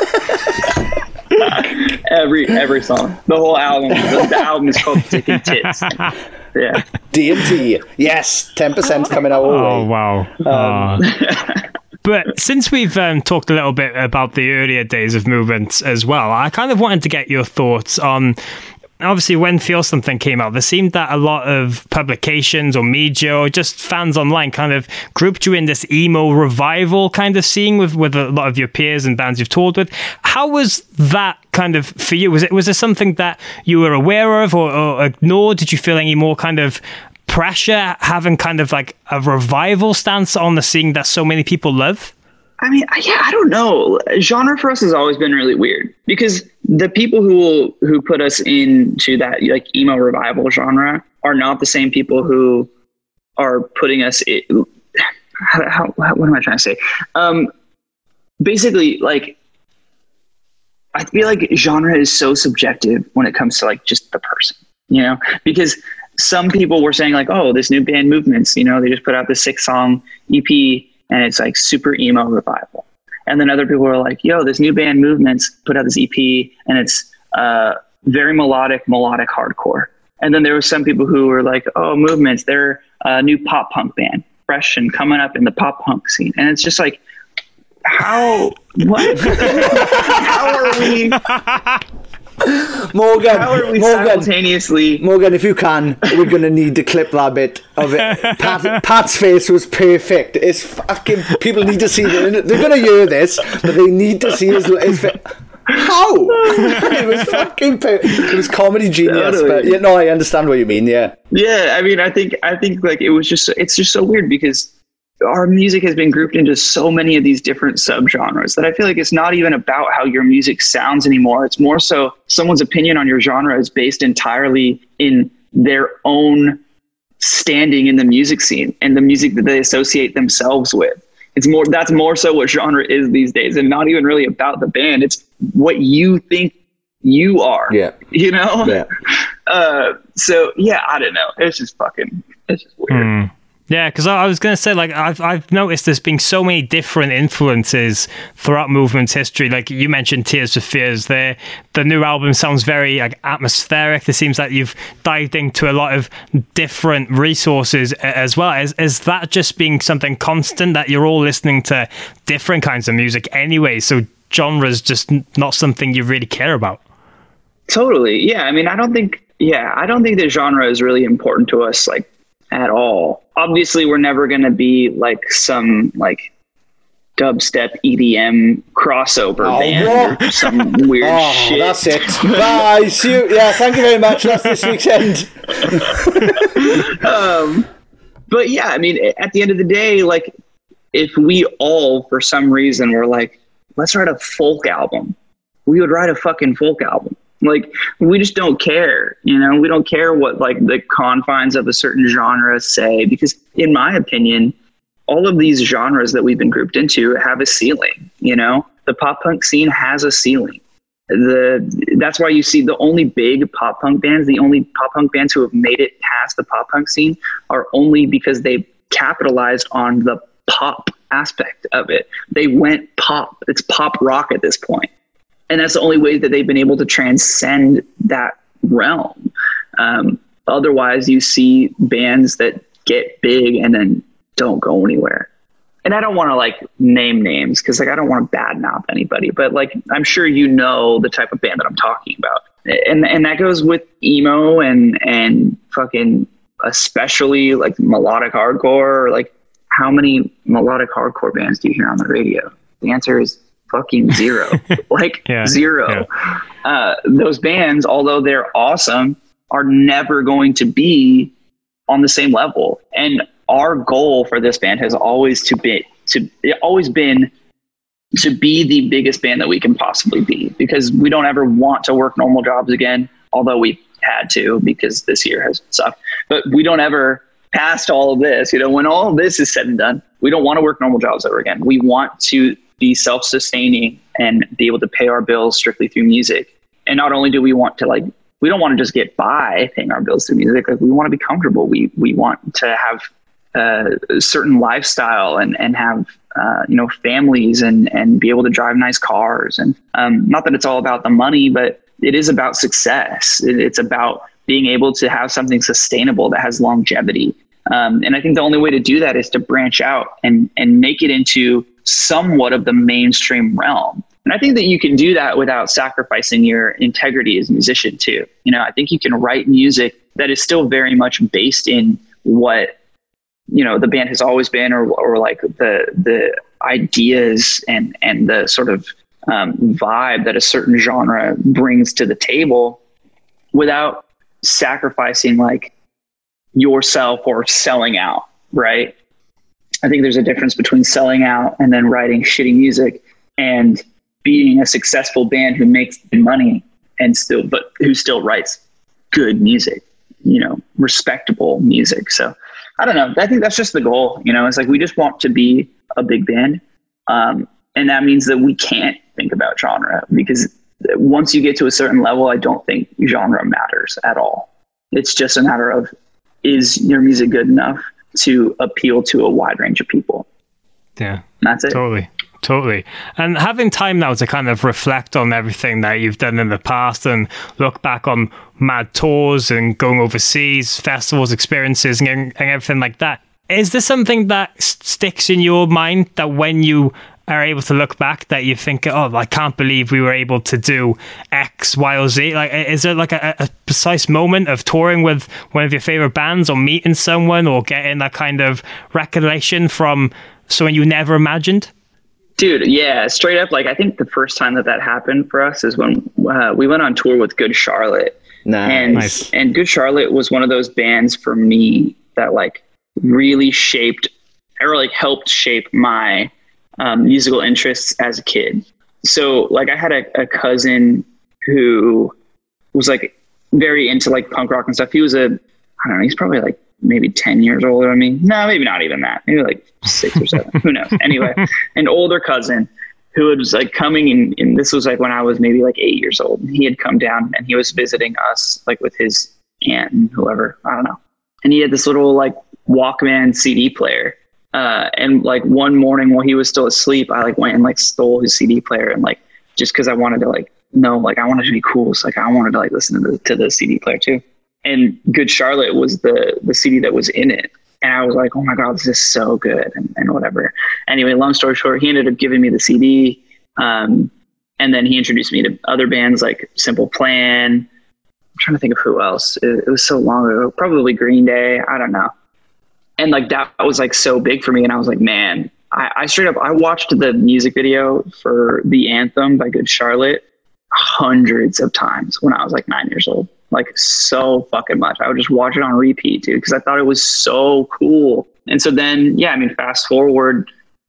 every song. The whole album. The album is called Dick and Tits. Yeah. D&T. Yes. 10% coming our way. Oh, wow. But since we've talked a little bit about the earlier days of Movements as well, I kind of wanted to get your thoughts on, obviously, when Feel Something came out, there seemed that a lot of publications or media or just fans online kind of grouped you in this emo revival kind of scene with a lot of your peers and bands you've toured with. How was that kind of for you? Was it something that you were aware of or ignored? Did you feel any more kind of pressure having kind of like a revival stance on the scene that so many people love? I mean, yeah, I don't know. Genre for us has always been really weird because the people who put us into that like emo revival genre are not the same people who are putting us in, what am I trying to say? Basically, like, I feel like genre is so subjective when it comes to like just the person, you know, because some people were saying like, oh, this new band Movements, you know, they just put out this 6-song EP and it's like super emo revival. And then other people were like, yo, this new band Movements put out this EP and it's very melodic hardcore. And then there were some people who were like, oh, Movements, they're a new pop punk band, fresh and coming up in the pop punk scene. And it's just like, what? How are we? Morgan, how are we simultaneously? Morgan, if you can, we're going to need to clip that bit of it. Pat's face was perfect. It's fucking, people need to see it. They're going to hear this, but they need to see his face. How? It was fucking it was comedy genius. Totally. But you know, I understand what you mean. Yeah. I mean, I think like it's just so weird because our music has been grouped into so many of these different subgenres that I feel like it's not even about how your music sounds anymore. It's more so someone's opinion on your genre is based entirely in their own standing in the music scene and the music that they associate themselves with. That's more so what genre is these days, and not even really about the band. It's what you think you are. Yeah. You know? Yeah. So yeah, I don't know. It's just weird. Yeah, because I was going to say, like, I've noticed there's been so many different influences throughout Movement's history. Like you mentioned Tears for Fears there. The new album sounds very like atmospheric. It seems like you've dived into a lot of different resources as well. Is that just being something constant that you're all listening to different kinds of music anyway? So genre's just not something you really care about? Totally. Yeah. I mean, I don't think the genre is really important to us, like, at all. Obviously, we're never going to be like some like dubstep EDM crossover band or some weird shit. That's it. Bye. See you. Yeah, thank you very much. That's this week's end. But yeah, I mean, at the end of the day, like, if we all, for some reason, were like, let's write a folk album, we would write a fucking folk album. Like, we just don't care, you know, we don't care what like the confines of a certain genre say, because in my opinion, all of these genres that we've been grouped into have a ceiling, you know, the pop punk scene has a ceiling. That's why you see the only big pop punk bands, the only pop punk bands who have made it past the pop punk scene are only because they capitalized on the pop aspect of it. They went pop. It's pop rock at this point. And that's the only way that they've been able to transcend that realm. Otherwise, you see bands that get big and then don't go anywhere. And I don't want to like name names because like I don't want to badmouth anybody, but like I'm sure you know the type of band that I'm talking about. And that goes with emo and fucking especially like melodic hardcore. Like, how many melodic hardcore bands do you hear on the radio? The answer is fucking zero. Zero. Yeah. Those bands, although they're awesome, are never going to be on the same level. And our goal for this band has always been to be the biggest band that we can possibly be, because we don't ever want to work normal jobs again, although we had to because this year has sucked. But we don't ever, past all of this, you know, when all of this is said and done, we don't want to work normal jobs ever again. We want to be self-sustaining and be able to pay our bills strictly through music. And not only do we want to like, we don't want to just get by paying our bills through music. Like, we want to be comfortable. We want to have a certain lifestyle and have, you know, families and be able to drive nice cars. And not that it's all about the money, but it is about success. It's about being able to have something sustainable that has longevity. And I think the only way to do that is to branch out and make it into somewhat of the mainstream realm. And I think that you can do that without sacrificing your integrity as a musician too. You know, I think you can write music that is still very much based in what, you know, the band has always been, or like the ideas and the sort of vibe that a certain genre brings to the table, without sacrificing like yourself or selling out, right? I think there's a difference between selling out and then writing shitty music and being a successful band who makes money but who still writes good music, respectable music. So I don't know. I think that's just the goal. It's like, we just want to be a big band. And that means that we can't think about genre, because once you get to a certain level, I don't think genre matters at all. It's just a matter of, is your music good enough to appeal to a wide range of people? Yeah. That's it. Totally. And having time now to kind of reflect on everything that you've done in the past and look back on mad tours and going overseas, festivals, experiences, and everything like that. Is there something that sticks in your mind that when you are able to look back that you think, oh, I can't believe we were able to do X, Y, or Z? Like, is there like a precise moment of touring with one of your favorite bands, or meeting someone, or getting that kind of recollection from someone you never imagined? Dude, yeah, straight up. Like, I think the first time that happened for us is when we went on tour with Good Charlotte. Nice. And Good Charlotte was one of those bands for me that like really shaped, or like helped shape my musical interests as a kid. So like, I had a cousin who was like very into like punk rock and stuff. He was I don't know, he's probably like maybe 10 years older than me. No, maybe not even that. Maybe like 6 or 7. Who knows? Anyway, an older cousin who was like coming in, and this was like when I was maybe like 8 years old. He had come down and he was visiting us like with his aunt and whoever, I don't know. And he had this little like Walkman CD player. And like one morning while he was still asleep, I like went and like stole his CD player, and like, just cause I wanted to like, no, like I wanted to be cool. So like, I wanted to like listen to the CD player too. And Good Charlotte was the CD that was in it. And I was like, oh my God, this is so good, and whatever. Anyway, long story short, he ended up giving me the CD. And then he introduced me to other bands like Simple Plan. I'm trying to think of who else. It was so long ago, probably Green Day. I don't know. And like, that was like so big for me. And I was like, man, I straight up, I watched the music video for The Anthem by Good Charlotte hundreds of times when I was like 9 years old. Like, so fucking much. I would just watch it on repeat, dude, because I thought it was so cool. And so then, yeah, I mean, fast forward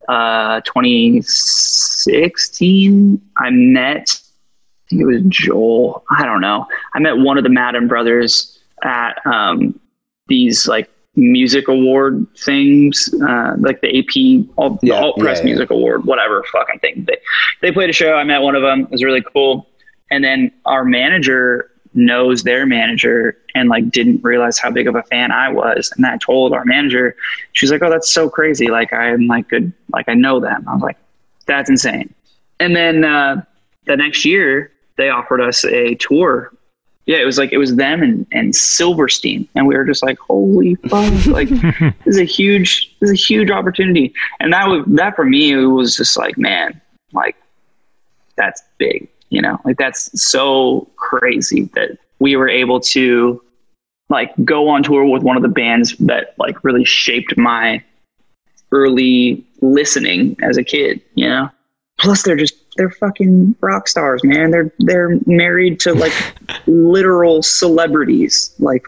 2016, I met, I think it was Joel. I don't know. I met one of the Madden brothers at these like music award things, like the AP Alt Press Music Award, whatever fucking thing. They played a show. I met one of them. It was really cool. And then our manager knows their manager and like didn't realize how big of a fan I was. And I told our manager, she's like, oh, that's so crazy. Like, I'm like good. Like, I know them. I was like, that's insane. And then the next year they offered us a tour. Yeah, it was them and Silverstein. And we were just like, holy fuck, like this is a huge opportunity. And that for me, it was just like, man, like that's big. Like that's so crazy that we were able to like go on tour with one of the bands that like really shaped my early listening as a kid, Plus they're fucking rock stars, man. They're married to like literal celebrities, like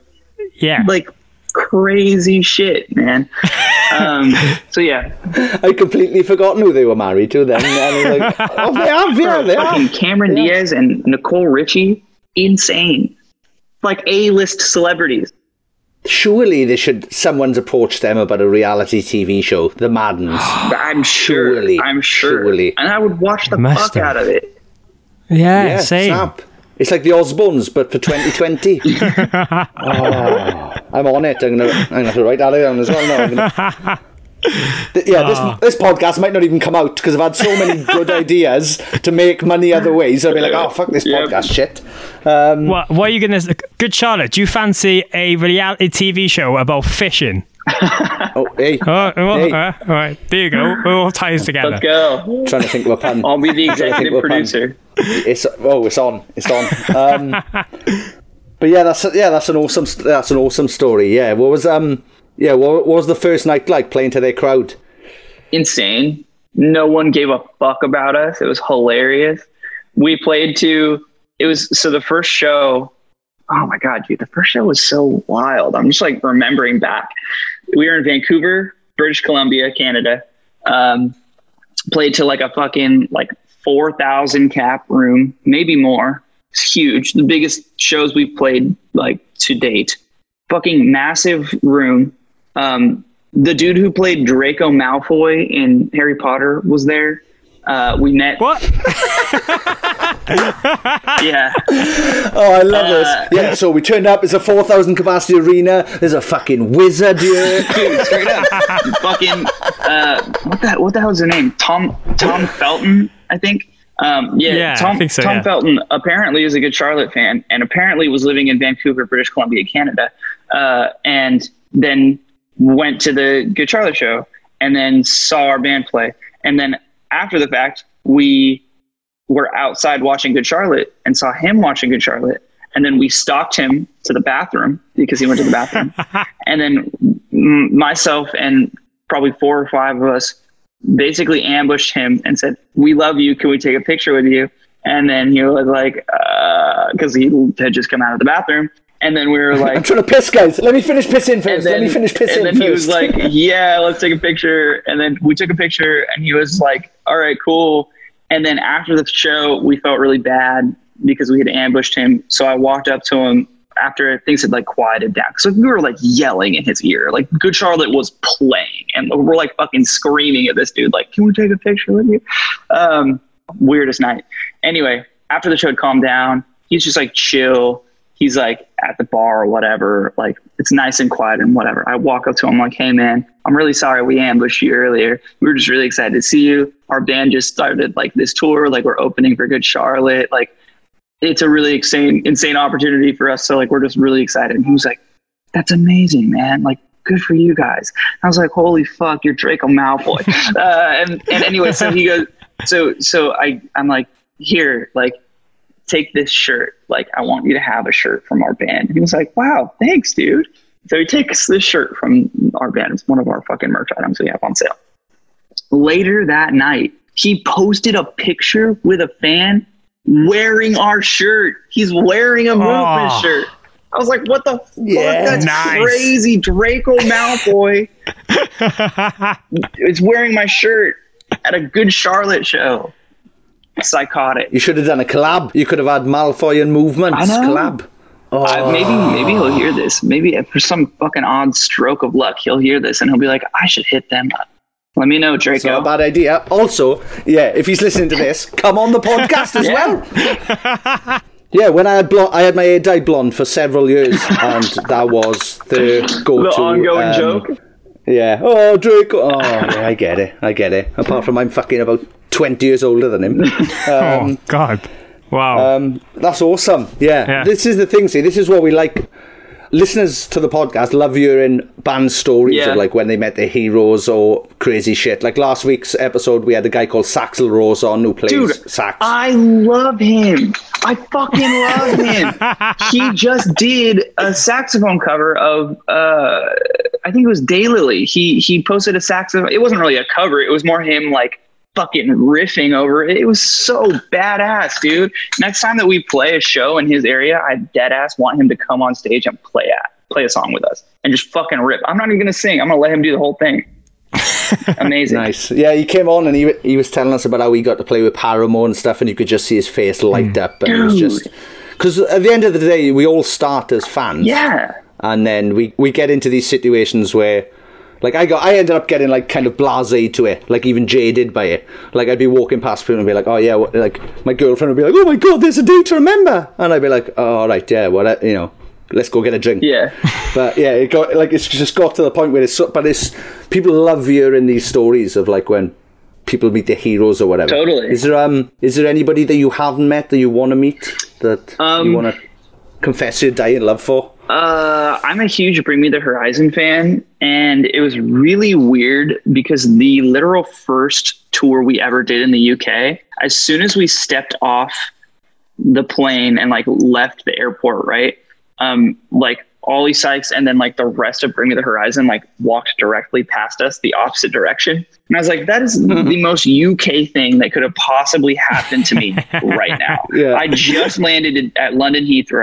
crazy shit, man. So yeah, I completely forgotten who they were married to then. And like, oh, they are. Fucking Cameron Diaz and Nicole Richie, insane. Like A-list celebrities. Surely someone's approached them about a reality TV show, The Maddens. I'm sure. Surely. And I would watch the fuck out of it. Yeah, same. Snap. It's like the Osbournes, but for 2020. I'm on it. I'm gonna write that down as well now. This podcast might not even come out because I've had so many good ideas to make money other ways. I'll be like, oh, fuck this podcast shit. What are you going to... Good Charlotte, do you fancy a reality TV show about fishing? Hey. All right, there you go. It all ties together. Let's go. Trying to think of a pun. I'll be the executive producer. It's on. But that's an awesome story. Yeah, what was the first night like playing to their crowd? Insane. No one gave a fuck about us. It was hilarious. We played to, the first show oh my God, dude, the first show was so wild. I'm just like remembering back. We were in Vancouver, British Columbia, Canada. Played to like a fucking like 4,000 cap room, maybe more. It's huge. The biggest shows we've played like to date. Fucking massive room. The dude who played Draco Malfoy in Harry Potter was there. We met. What? Yeah. Oh, I love this. Yeah, so we turned up. It's a 4,000 capacity arena. There's a fucking wizard here. Dude, straight up. Fucking, what the hell is her name? Tom Felton, I think. I think so, Tom Felton apparently is a Good Charlotte fan and apparently was living in Vancouver, British Columbia, Canada. And then went to the Good Charlotte show and then saw our band play. And then after the fact, we were outside watching Good Charlotte and saw him watching Good Charlotte. And then we stalked him to the bathroom because he went to the bathroom. And then myself and probably 4 or 5 of us basically ambushed him and said, "We love you. Can we take a picture with you?" And then he was like, because he had just come out of the bathroom. And then we were like, I'm trying to piss, guys. Let me finish pissing first. Let me finish pissing first. And then he was like, yeah, let's take a picture. And then we took a picture and he was like, all right, cool. And then after the show, we felt really bad because we had ambushed him. So I walked up to him after things had like quieted down. So we were like yelling in his ear. Like Good Charlotte was playing and we're like fucking screaming at this dude. Like, can we take a picture with you? Weirdest night. Anyway, after the show had calmed down, he's just like chill. He's like at the bar or whatever. Like it's nice and quiet and whatever. I walk up to him like, hey man, I'm really sorry we ambushed you earlier. We were just really excited to see you. Our band just started like this tour. Like we're opening for Good Charlotte. Like it's a really insane opportunity for us. So like, we're just really excited. And he was like, that's amazing, man. Like good for you guys. I was like, holy fuck, you're Draco Malfoy. And anyway, so he goes, so I'm like, here, like, take this shirt. Like, I want you to have a shirt from our band. He was like, wow, thanks, dude. So he takes this shirt from our band. It's one of our fucking merch items we have on sale. Later that night, he posted a picture with a fan wearing our shirt. He's wearing a Movement shirt. I was like, what the fuck? That's nice. Crazy. Draco Malfoy is wearing my shirt at a Good Charlotte show. Psychotic. You should have done a collab. You could have had Malfoy and Movements collab. Maybe he'll hear this. Maybe for some fucking odd stroke of luck, he'll hear this and he'll be like, I should hit them up. Let me know, Draco. It's not a bad idea. Also, yeah, if he's listening to this, come on the podcast as well. Yeah, when I had my hair dyed blonde for several years, and that was the go-to. The ongoing joke? Yeah. Oh, Draco. Oh, yeah, I get it. Apart from I'm fucking about 20 years older than him. Oh, God. Wow. That's awesome. Yeah. This is the thing, see, this is what we like. Listeners to the podcast love hearing band stories of like when they met their heroes or crazy shit. Like last week's episode, we had a guy called Saxel Rose on who plays sax. I love him. I fucking love him. He just did a saxophone cover of, I think it was Daylily. He posted a saxophone. It wasn't really a cover. It was more him like fucking riffing over it. It was so badass, dude. Next time that we play a show in his area, I dead ass want him to come on stage and play a song with us and just fucking rip. I'm not even gonna sing. I'm gonna let him do the whole thing. Amazing. Nice. Yeah, he came on and he was telling us about how he got to play with Paramore and stuff, and you could just see his face light up. And it was just because at the end of the day, we all start as fans. Yeah. And then we get into these situations where, like, I ended up getting, like, kind of blasé to it, like, even jaded by it. Like, I'd be walking past people and be like, oh, yeah, like, my girlfriend would be like, oh, my God, there's a day to remember. And I'd be like, oh, all right, yeah, well, you know, let's go get a drink. Yeah. But, yeah, it's just got to the point where people love hearing these stories of, like, when people meet their heroes or whatever. Totally. Is there anybody that you haven't met that you want to meet, that you want to confess your dying love for? I'm a huge Bring Me the Horizon fan, and it was really weird because the literal first tour we ever did in the UK, as soon as we stepped off the plane and like left the airport, right? Like Ollie Sykes and then like the rest of Bring Me the Horizon like walked directly past us the opposite direction. And I was like, that is the most UK thing that could have possibly happened to me right now. Yeah. I just landed at London Heathrow.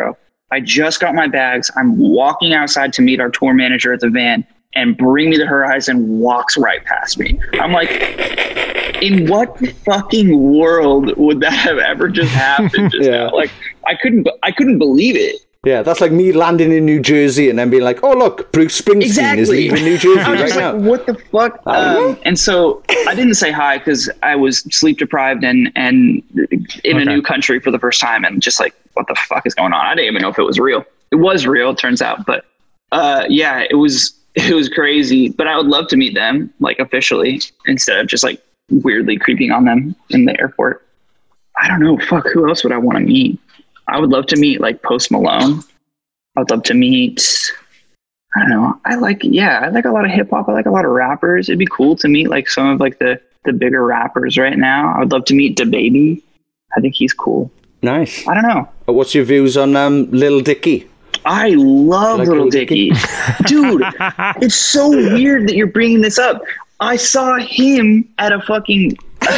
I just got my bags. I'm walking outside to meet our tour manager at the van, and Bring Me the Horizon walks right past me. I'm like, in what fucking world would that have ever just happened just now? Like, I couldn't believe it. Yeah, that's like me landing in New Jersey and then being like, oh, look, Bruce Springsteen is leaving New Jersey I was right just now. like, what the fuck? And so I didn't say hi because I was sleep deprived and in a new country for the first time, and just like, what the fuck is going on? I didn't even know if it was real. It was real, it turns out. But yeah, it was crazy. But I would love to meet them, like, officially, instead of just like weirdly creeping on them in the airport. I don't know. Fuck, who else would I want to meet? I would love to meet like Post Malone. I would love to meet, I don't know. I like a lot of hip hop. I like a lot of rappers. It'd be cool to meet like some of like the bigger rappers right now. I would love to meet DaBaby. I think he's cool. Nice. I don't know. What's your views on Lil Dicky? I love Lil Dicky. Dude, it's so weird that you're bringing this up. I saw him at a fucking...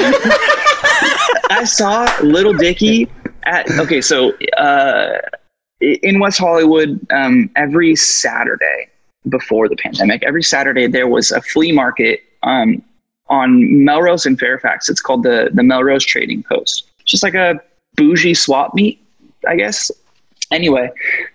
I saw Lil Dicky in West Hollywood, every Saturday before the pandemic, every Saturday there was a flea market on Melrose and Fairfax. It's called the Melrose Trading Post. It's just like a bougie swap meet, I guess. Anyway,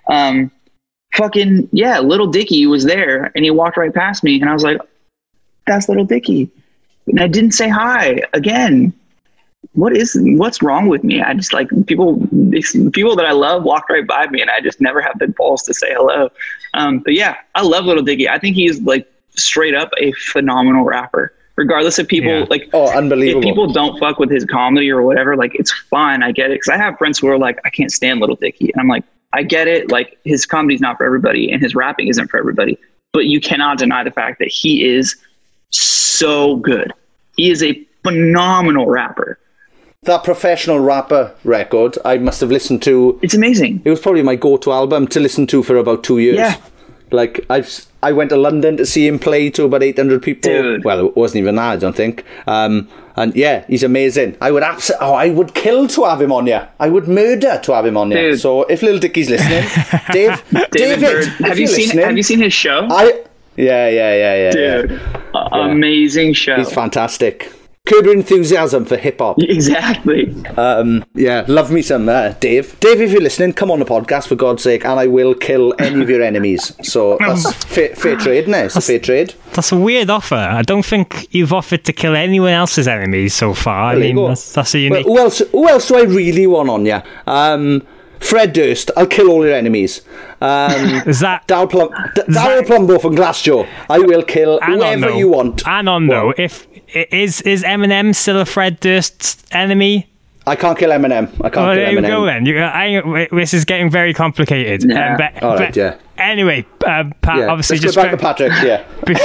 Lil Dicky was there, and he walked right past me, and I was like, that's Lil Dicky. And I didn't say hi again. What's wrong with me? I just like people that I love walk right by me, and I just never have the balls to say hello. But yeah, I love Lil Dicky. I think he's like straight up a phenomenal rapper, regardless of people unbelievable. If people don't fuck with his comedy or whatever, like, it's fine. I get it. Cause I have friends who are like, I can't stand Lil Dicky. And I'm like, I get it. Like, his comedy's not for everybody and his rapping isn't for everybody, but you cannot deny the fact that he is so good. He is a phenomenal rapper. That Professional Rapper record, I must have listened to. It's amazing. It was probably my go-to album to listen to for about 2 years. Yeah. Like, I went to London to see him play to about 800 people. Dude. Well, it wasn't even that, I don't think. And yeah, he's amazing. I would kill to have him on here. I would murder to have him on here. So if Lil Dicky's listening, David, have you seen his show? Yeah. Dude, amazing show. He's fantastic. Curb Your Enthusiasm for hip hop. Exactly. Yeah, love me some Dave. Dave, if you're listening, come on the podcast for God's sake, and I will kill any of your enemies. So that's fair trade, isn't it? It's a fair trade. That's a weird offer. I don't think you've offered to kill anyone else's enemies so far. I mean, that's a unique. Well, who else do I really want on you? Fred Durst, I'll kill all your enemies. Is that Darryl Plumbo from Glassjaw? I will kill whoever you want. Hang on, though. If is Eminem still a Fred Durst enemy? I can't kill Eminem. There you go then. This is getting very complicated. Yeah. All right, yeah. Anyway, Pat, obviously, let's go back to Patrick. Yeah.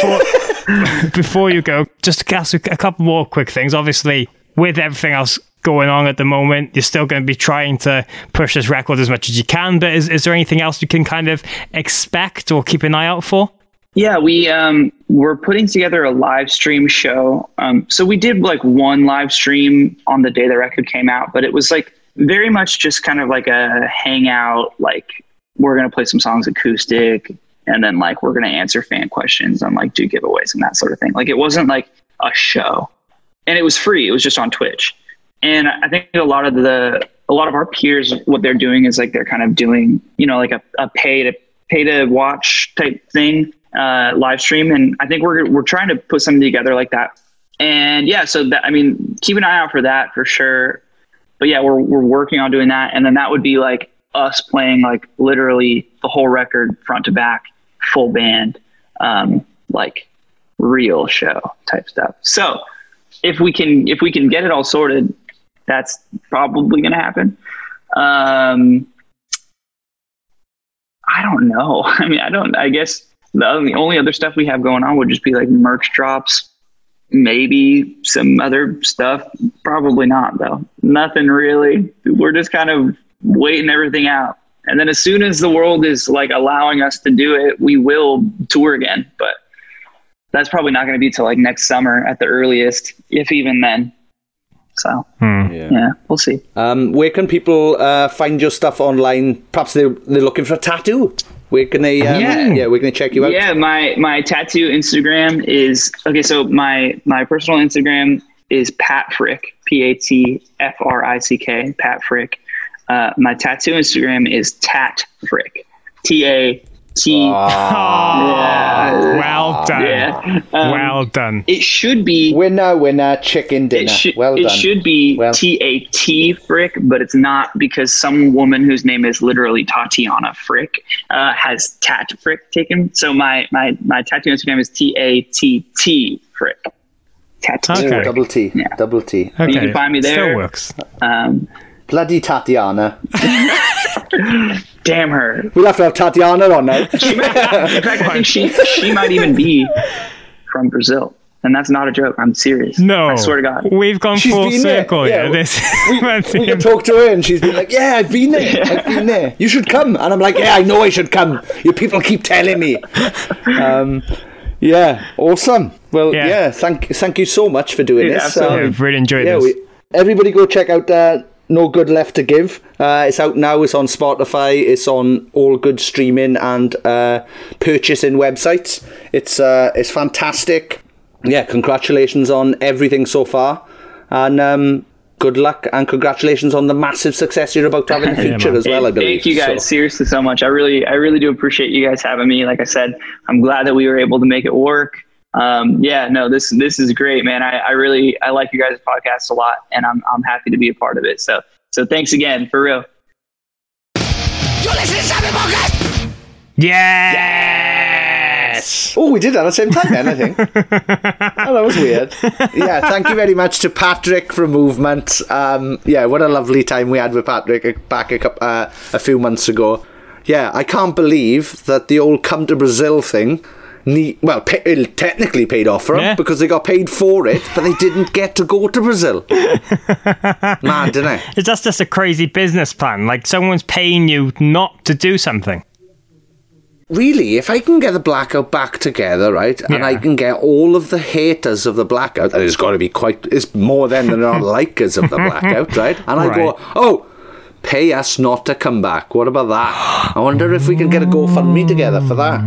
Before you go, just to ask a couple more quick things. Obviously, with everything else going on at the moment, you're still going to be trying to push this record as much as you can, but is there anything else you can kind of expect or keep an eye out for? Yeah, we're putting together a live stream show. So we did like one live stream on the day the record came out, but it was like very much just kind of like a hangout. Like, we're going to play some songs acoustic, and then like we're going to answer fan questions and like do giveaways and that sort of thing. Like, it wasn't like a show, and it was free. It was just on Twitch. And I think a lot of our peers, what they're doing is like they're kind of doing, like a pay to watch type thing, live stream. And I think we're trying to put something together like that. And yeah, so that, I mean, keep an eye out for that for sure. But yeah, we're working on doing that. And then that would be like us playing like literally the whole record front to back, full band, like real show type stuff. So if we can get it all sorted, that's probably going to happen. I don't know. I guess the only other stuff we have going on would just be like merch drops, maybe some other stuff. Probably not, though. Nothing really. We're just kind of waiting everything out. And then as soon as the world is like allowing us to do it, we will tour again. But that's probably not going to be till like next summer at the earliest, if even then. So yeah, we'll see. Where can people find your stuff online? Perhaps they're looking for a tattoo. Where can they? Where can they check you out? Yeah, my tattoo Instagram is okay. So my personal Instagram is Pat Frick, PATFRICK, Pat Frick. My tattoo Instagram is Tat Frick, TAT. Well done. Yeah. Well done. It should be winner, chicken dinner. It should be TAT Frick, but it's not, because some woman whose name is literally Tatiana Frick has Tat Frick taken. So my tattoo Instagram is TATT Frick. Tattoo. Okay. Double T. Yeah. Double T. Okay. You can find me there. Still works. Bloody Tatiana. Damn her. We'll have to have Tatiana on now. In fact, I think she might even be from Brazil. And that's not a joke. I'm serious. No. I swear to God. We've gone full circle here. We can talk to her and she's been like, yeah, I've been there. You should come. And I'm like, yeah, I know I should come. You people keep telling me. Yeah, awesome. Well, thank you so much for doing this. Absolutely. I've really enjoyed this. Everybody go check out No Good Left to Give. It's out now. It's on Spotify. It's on all good streaming and purchasing websites. It's fantastic. Yeah, congratulations on everything so far, and good luck and congratulations on the massive success you're about to have in the future as well. I believe. Thank you guys seriously so much. I really do appreciate you guys having me. Like I said, I'm glad that we were able to make it work. This is great, man. I like you guys' podcast a lot, and I'm happy to be a part of it. So thanks again, for real. You're listening to Sapling Podcast. Yes. Oh, we did that at the same time then, I think. Oh, that was weird. Yeah, thank you very much to Patrick from Movement. What a lovely time we had with Patrick back a few months ago. Yeah, I can't believe that the old Come to Brazil thing it technically paid off for them because they got paid for it, but they didn't get to go to Brazil. Mad, didn't it? That's just a crazy business plan. Like, someone's paying you not to do something. Really, if I can get the Blackout back together, right, and I can get all of the haters of the Blackout, and it's got to be it's more than the non-likers of the Blackout, right? And I go, pay us not to come back. What about that? I wonder if we can get a GoFundMe together for that.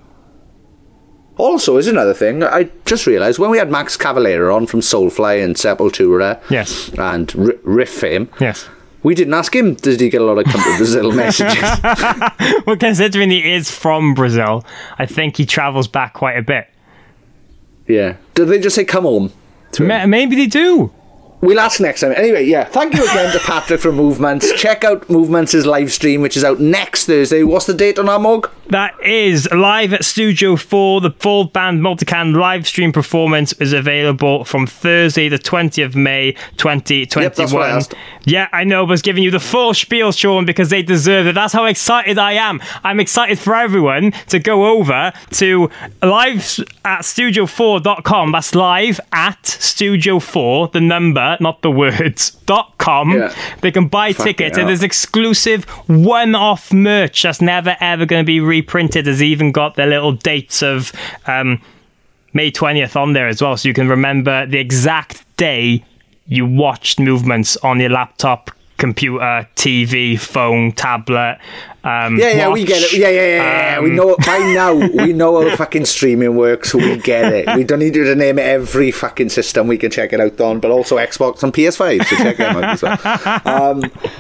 Also, is another thing, I just realised when we had Max Cavalera on from Soulfly and Sepultura and Riff fame, we didn't ask him, did he get a lot of Come to Brazil messages? Well, considering he is from Brazil, I think he travels back quite a bit. Yeah. Did they just say come home? Maybe they do. We'll ask next time. Anyway, thank you again to Patrick from Movements. Check out Movements' live stream, which is out next Thursday. What's the date on our mug? That is live at Studio 4. The full band multicam live stream performance is available from Thursday, the 20th of May, 2021. Yep, that's what I asked. Yeah, I know, but I was giving you the full spiel, Sean, because they deserve it. That's how excited I am. I'm excited for everyone to go over to live at studio4.com. That's live at Studio4, the number, not the words.com. They can buy tickets, and there's exclusive one-off merch that's never ever going to be reprinted. Has even got their little dates of May 20th on there as well, so you can remember the exact day you watched Movements on your laptop, computer, TV, phone, tablet. We get it. We know by now. We know how fucking streaming works. So we get it. We don't need you to name every fucking system we can check it out on, but also Xbox and PS5. So check them out as well.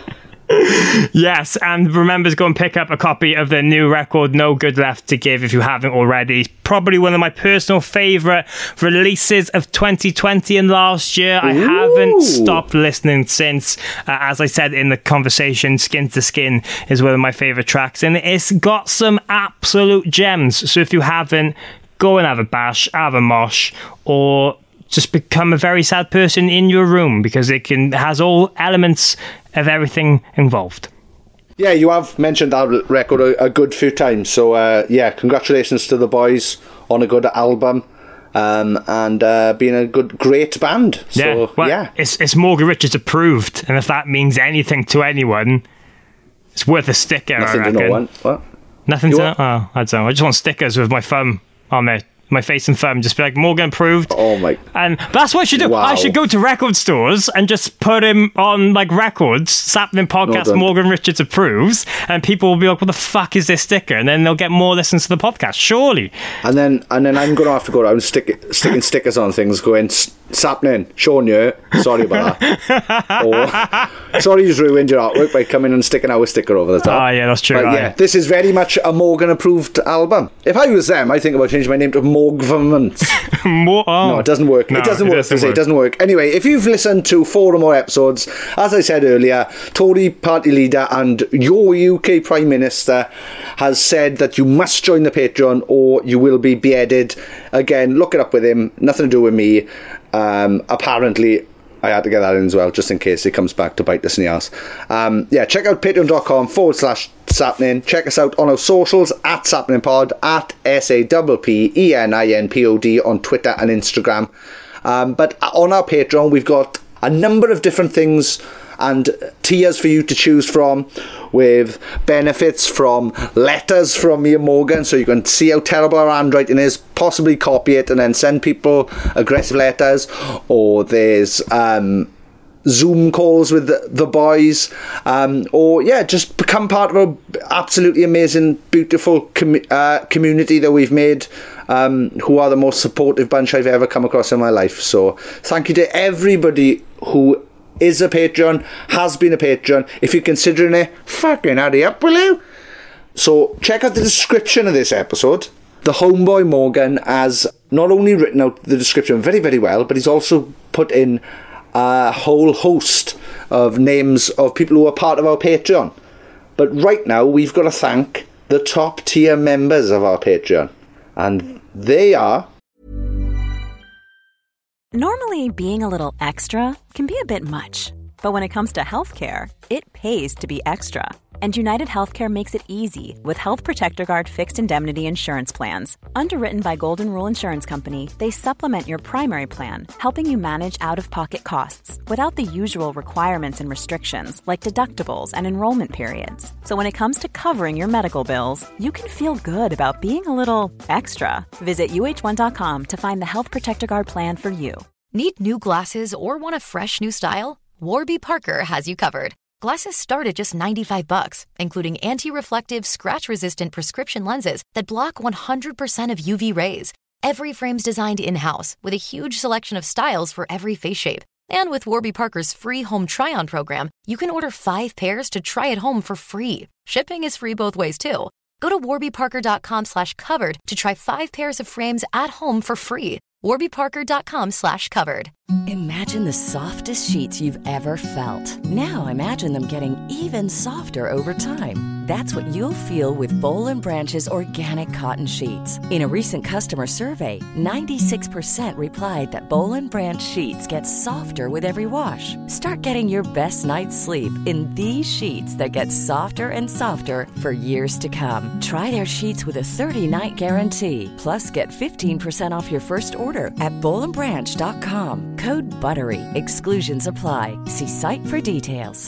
Yes, and remember to go and pick up a copy of their new record, No Good Left to Give, if you haven't already. Probably one of my personal favourite releases of 2020 and last year. I haven't stopped listening since. As I said in the conversation, Skin to Skin is one of my favourite tracks, and it's got some absolute gems. So if you haven't, go and have a bash, have a mosh, or just become a very sad person in your room, because it has all elements of everything involved. Yeah, you have mentioned that record a good few times. So, congratulations to the boys on a good album and being a great band. So, It's Morgan Richards approved, and if that means anything to anyone, it's worth a sticker. Nothing I reckon. To no one. What? Nothing to know? Oh, I don't know. I just want stickers with my thumb on there. my face and thumb, just be like, Morgan approved. Oh my! And that's what I should do. Wow. I should go to record stores and just put him on like records, Sapnin Podcast, Well Morgan Richards approves, and people will be like, what the fuck is this sticker? And then they'll get more listens to the podcast, surely. And then I'm going to have to go around sticking stickers on things, going, Sapnin, Sean, sorry about that. Or, sorry you've ruined your artwork by coming and sticking our sticker over the top. Ah, yeah, that's true. But yeah, this is very much a Morgan-approved album. If I was them, I'd think about changing my name to Morgverments. No, it doesn't work. No, it doesn't work. Anyway, if you've listened to 4 or more episodes, as I said earlier, Tory party leader and your UK Prime Minister has said that you must join the Patreon or you will be beheaded. Again, look it up with him. Nothing to do with me. Apparently, I had to get that in as well, just in case it comes back to bite us in the ass. Check out patreon.com/Sapnin. Check us out on our socials at SapninPod, at SAPPENINPOD on Twitter and Instagram. But on our Patreon, we've got a number of different things and tiers for you to choose from, with benefits from letters from me and Morgan, so you can see how terrible our handwriting is, possibly copy it and then send people aggressive letters, or there's Zoom calls with the boys, or just become part of a absolutely amazing, beautiful community that we've made, who are the most supportive bunch I've ever come across in my life. So thank you to everybody who is a Patreon, has been a Patreon. If you're considering it, fucking hurry up, will you? So check out the description of this episode. The homeboy Morgan has not only written out the description very, very well, but he's also put in a whole host of names of people who are part of our Patreon. But right now, we've got to thank the top tier members of our Patreon. And they are... Normally, being a little extra can be a bit much. But when it comes to healthcare, it pays to be extra. And United Healthcare makes it easy with Health Protector Guard fixed indemnity insurance plans. Underwritten by Golden Rule Insurance Company, they supplement your primary plan, helping you manage out-of-pocket costs without the usual requirements and restrictions like deductibles and enrollment periods. So when it comes to covering your medical bills, you can feel good about being a little extra. Visit UH1.com to find the Health Protector Guard plan for you. Need new glasses or want a fresh new style? Warby Parker has you covered. Glasses start at just $95, including anti-reflective, scratch-resistant prescription lenses that block 100% of UV rays. Every frame's designed in-house with a huge selection of styles for every face shape. And with Warby Parker's free home try-on program, you can order 5 pairs to try at home for free. Shipping is free both ways, too. Go to warbyparker.com/covered to try 5 pairs of frames at home for free. warbyparker.com/covered. Imagine the softest sheets you've ever felt. Now imagine them getting even softer over time. That's what you'll feel with Boll & Branch's organic cotton sheets. In a recent customer survey, 96% replied that Boll & Branch sheets get softer with every wash. Start getting your best night's sleep in these sheets that get softer and softer for years to come. Try their sheets with a 30-night guarantee. Plus, get 15% off your first order at bollandbranch.com. Code BUTTERY. Exclusions apply. See site for details.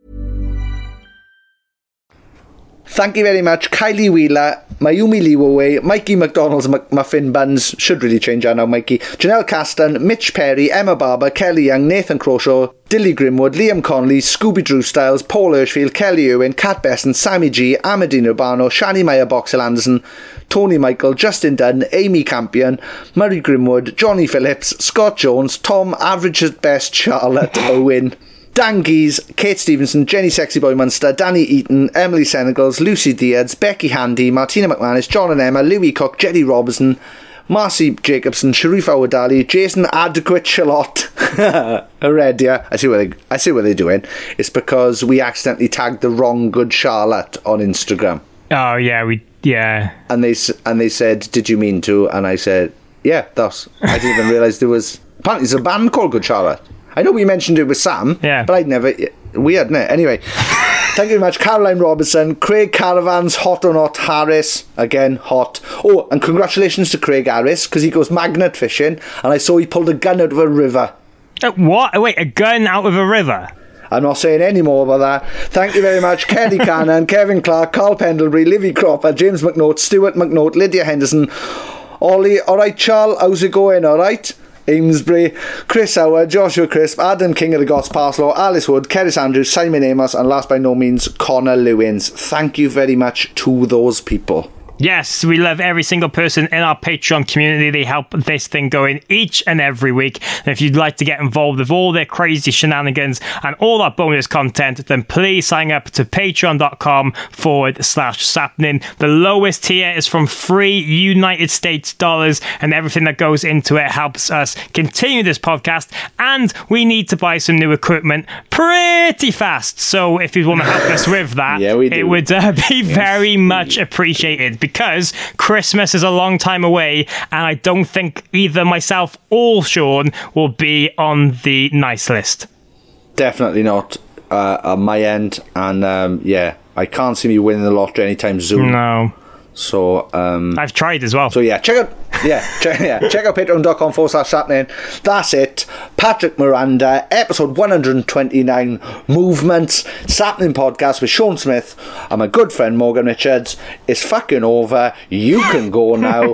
Thank you very much, Kylie Wheeler, Mayumi Liwaway, Mikey McDonald's Muffin Buns, should really change that now, Mikey, Janelle Caston, Mitch Perry, Emma Barber, Kelly Young, Nathan Croshaw, Dilly Grimwood, Liam Conley, Scooby Drew Styles, Paul Hirschfield, Kelly Irwin, Kat Besson, Sammy G, Amadine Urbano, Shani Meyer Boxel Anderson, Tony Michael, Justin Dunn, Amy Campion, Murray Grimwood, Johnny Phillips, Scott Jones, Tom Average at Best, Charlotte Owen, Dan Geese, Kate Stevenson, Jenny Sexy Boy Munster, Danny Eaton, Emily Senegals, Lucy Diaz, Becky Handy, Martina McManus, John and Emma, Louis Cook, Jenny Robertson, Marcy Jacobson, Sharif Awadali, Jason Adequate Charlotte, Heredia. I see what they're doing. It's because we accidentally tagged the wrong Good Charlotte on Instagram. Oh yeah, And they said, "Did you mean to?" And I said, "Yeah, that's." I didn't even realise there was. Apparently, there's a band called Good Charlotte. I know we mentioned it with Sam, but I'd never... Weird, isn't it? Anyway, thank you very much. Caroline Robertson, Craig Caravans, Hot or Not Harris, again, hot. Oh, and congratulations to Craig Harris, because he goes magnet fishing, and I saw he pulled a gun out of a river. What? Wait, a gun out of a river? I'm not saying any more about that. Thank you very much, Kelly Cannon, Kevin Clark, Carl Pendlebury, Livy Cropper, James McNaught, Stuart McNaught, Lydia Henderson, Ollie, alright, Charles, how's it going, alright? Amesbury, Chris Howard, Joshua Crisp, Adam King of the Goths Parslow, Alice Wood, Keris Andrews, Simon Amos, and last by no means, Connor Lewins. Thank you very much to those people. Yes, we love every single person in our Patreon community. They help this thing going each and every week. And if you'd like to get involved with all their crazy shenanigans and all our bonus content, then please sign up to patreon.com/sappening. The lowest tier is from free United States dollars, and everything that goes into it helps us continue this podcast. And we need to buy some new equipment pretty fast. So if you want to help us with that, yeah, we do. It would be very much appreciated. Because Christmas is a long time away, and I don't think either myself or Sean will be on the nice list. Definitely not on my end, and I can't see me winning the lottery anytime soon. No. So I've tried as well. So check out patreon.com/sappening. That's it. Patrick Miranda, episode 129, Movements, Sappening Podcast with Sean Smith and my good friend Morgan Richards is fucking over. You can go now.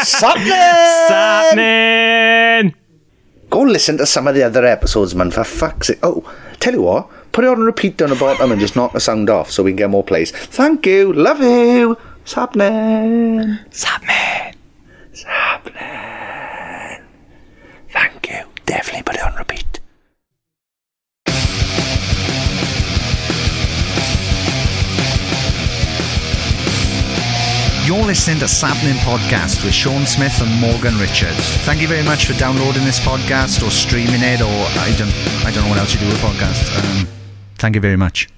Sappening! Go listen to some of the other episodes, man, for fuck's sake. Oh, tell you what, put it on repeat down the bottom and just knock the sound off so we can get more plays. Thank you. Love you. Sappening. Sappening. Sappening. Thank you. Definitely put it on repeat. You're listening to Sappening Podcast with Sean Smith and Morgan Richards. Thank you very much for downloading this podcast or streaming it, or I don't know what else you do with podcasts. Thank you very much.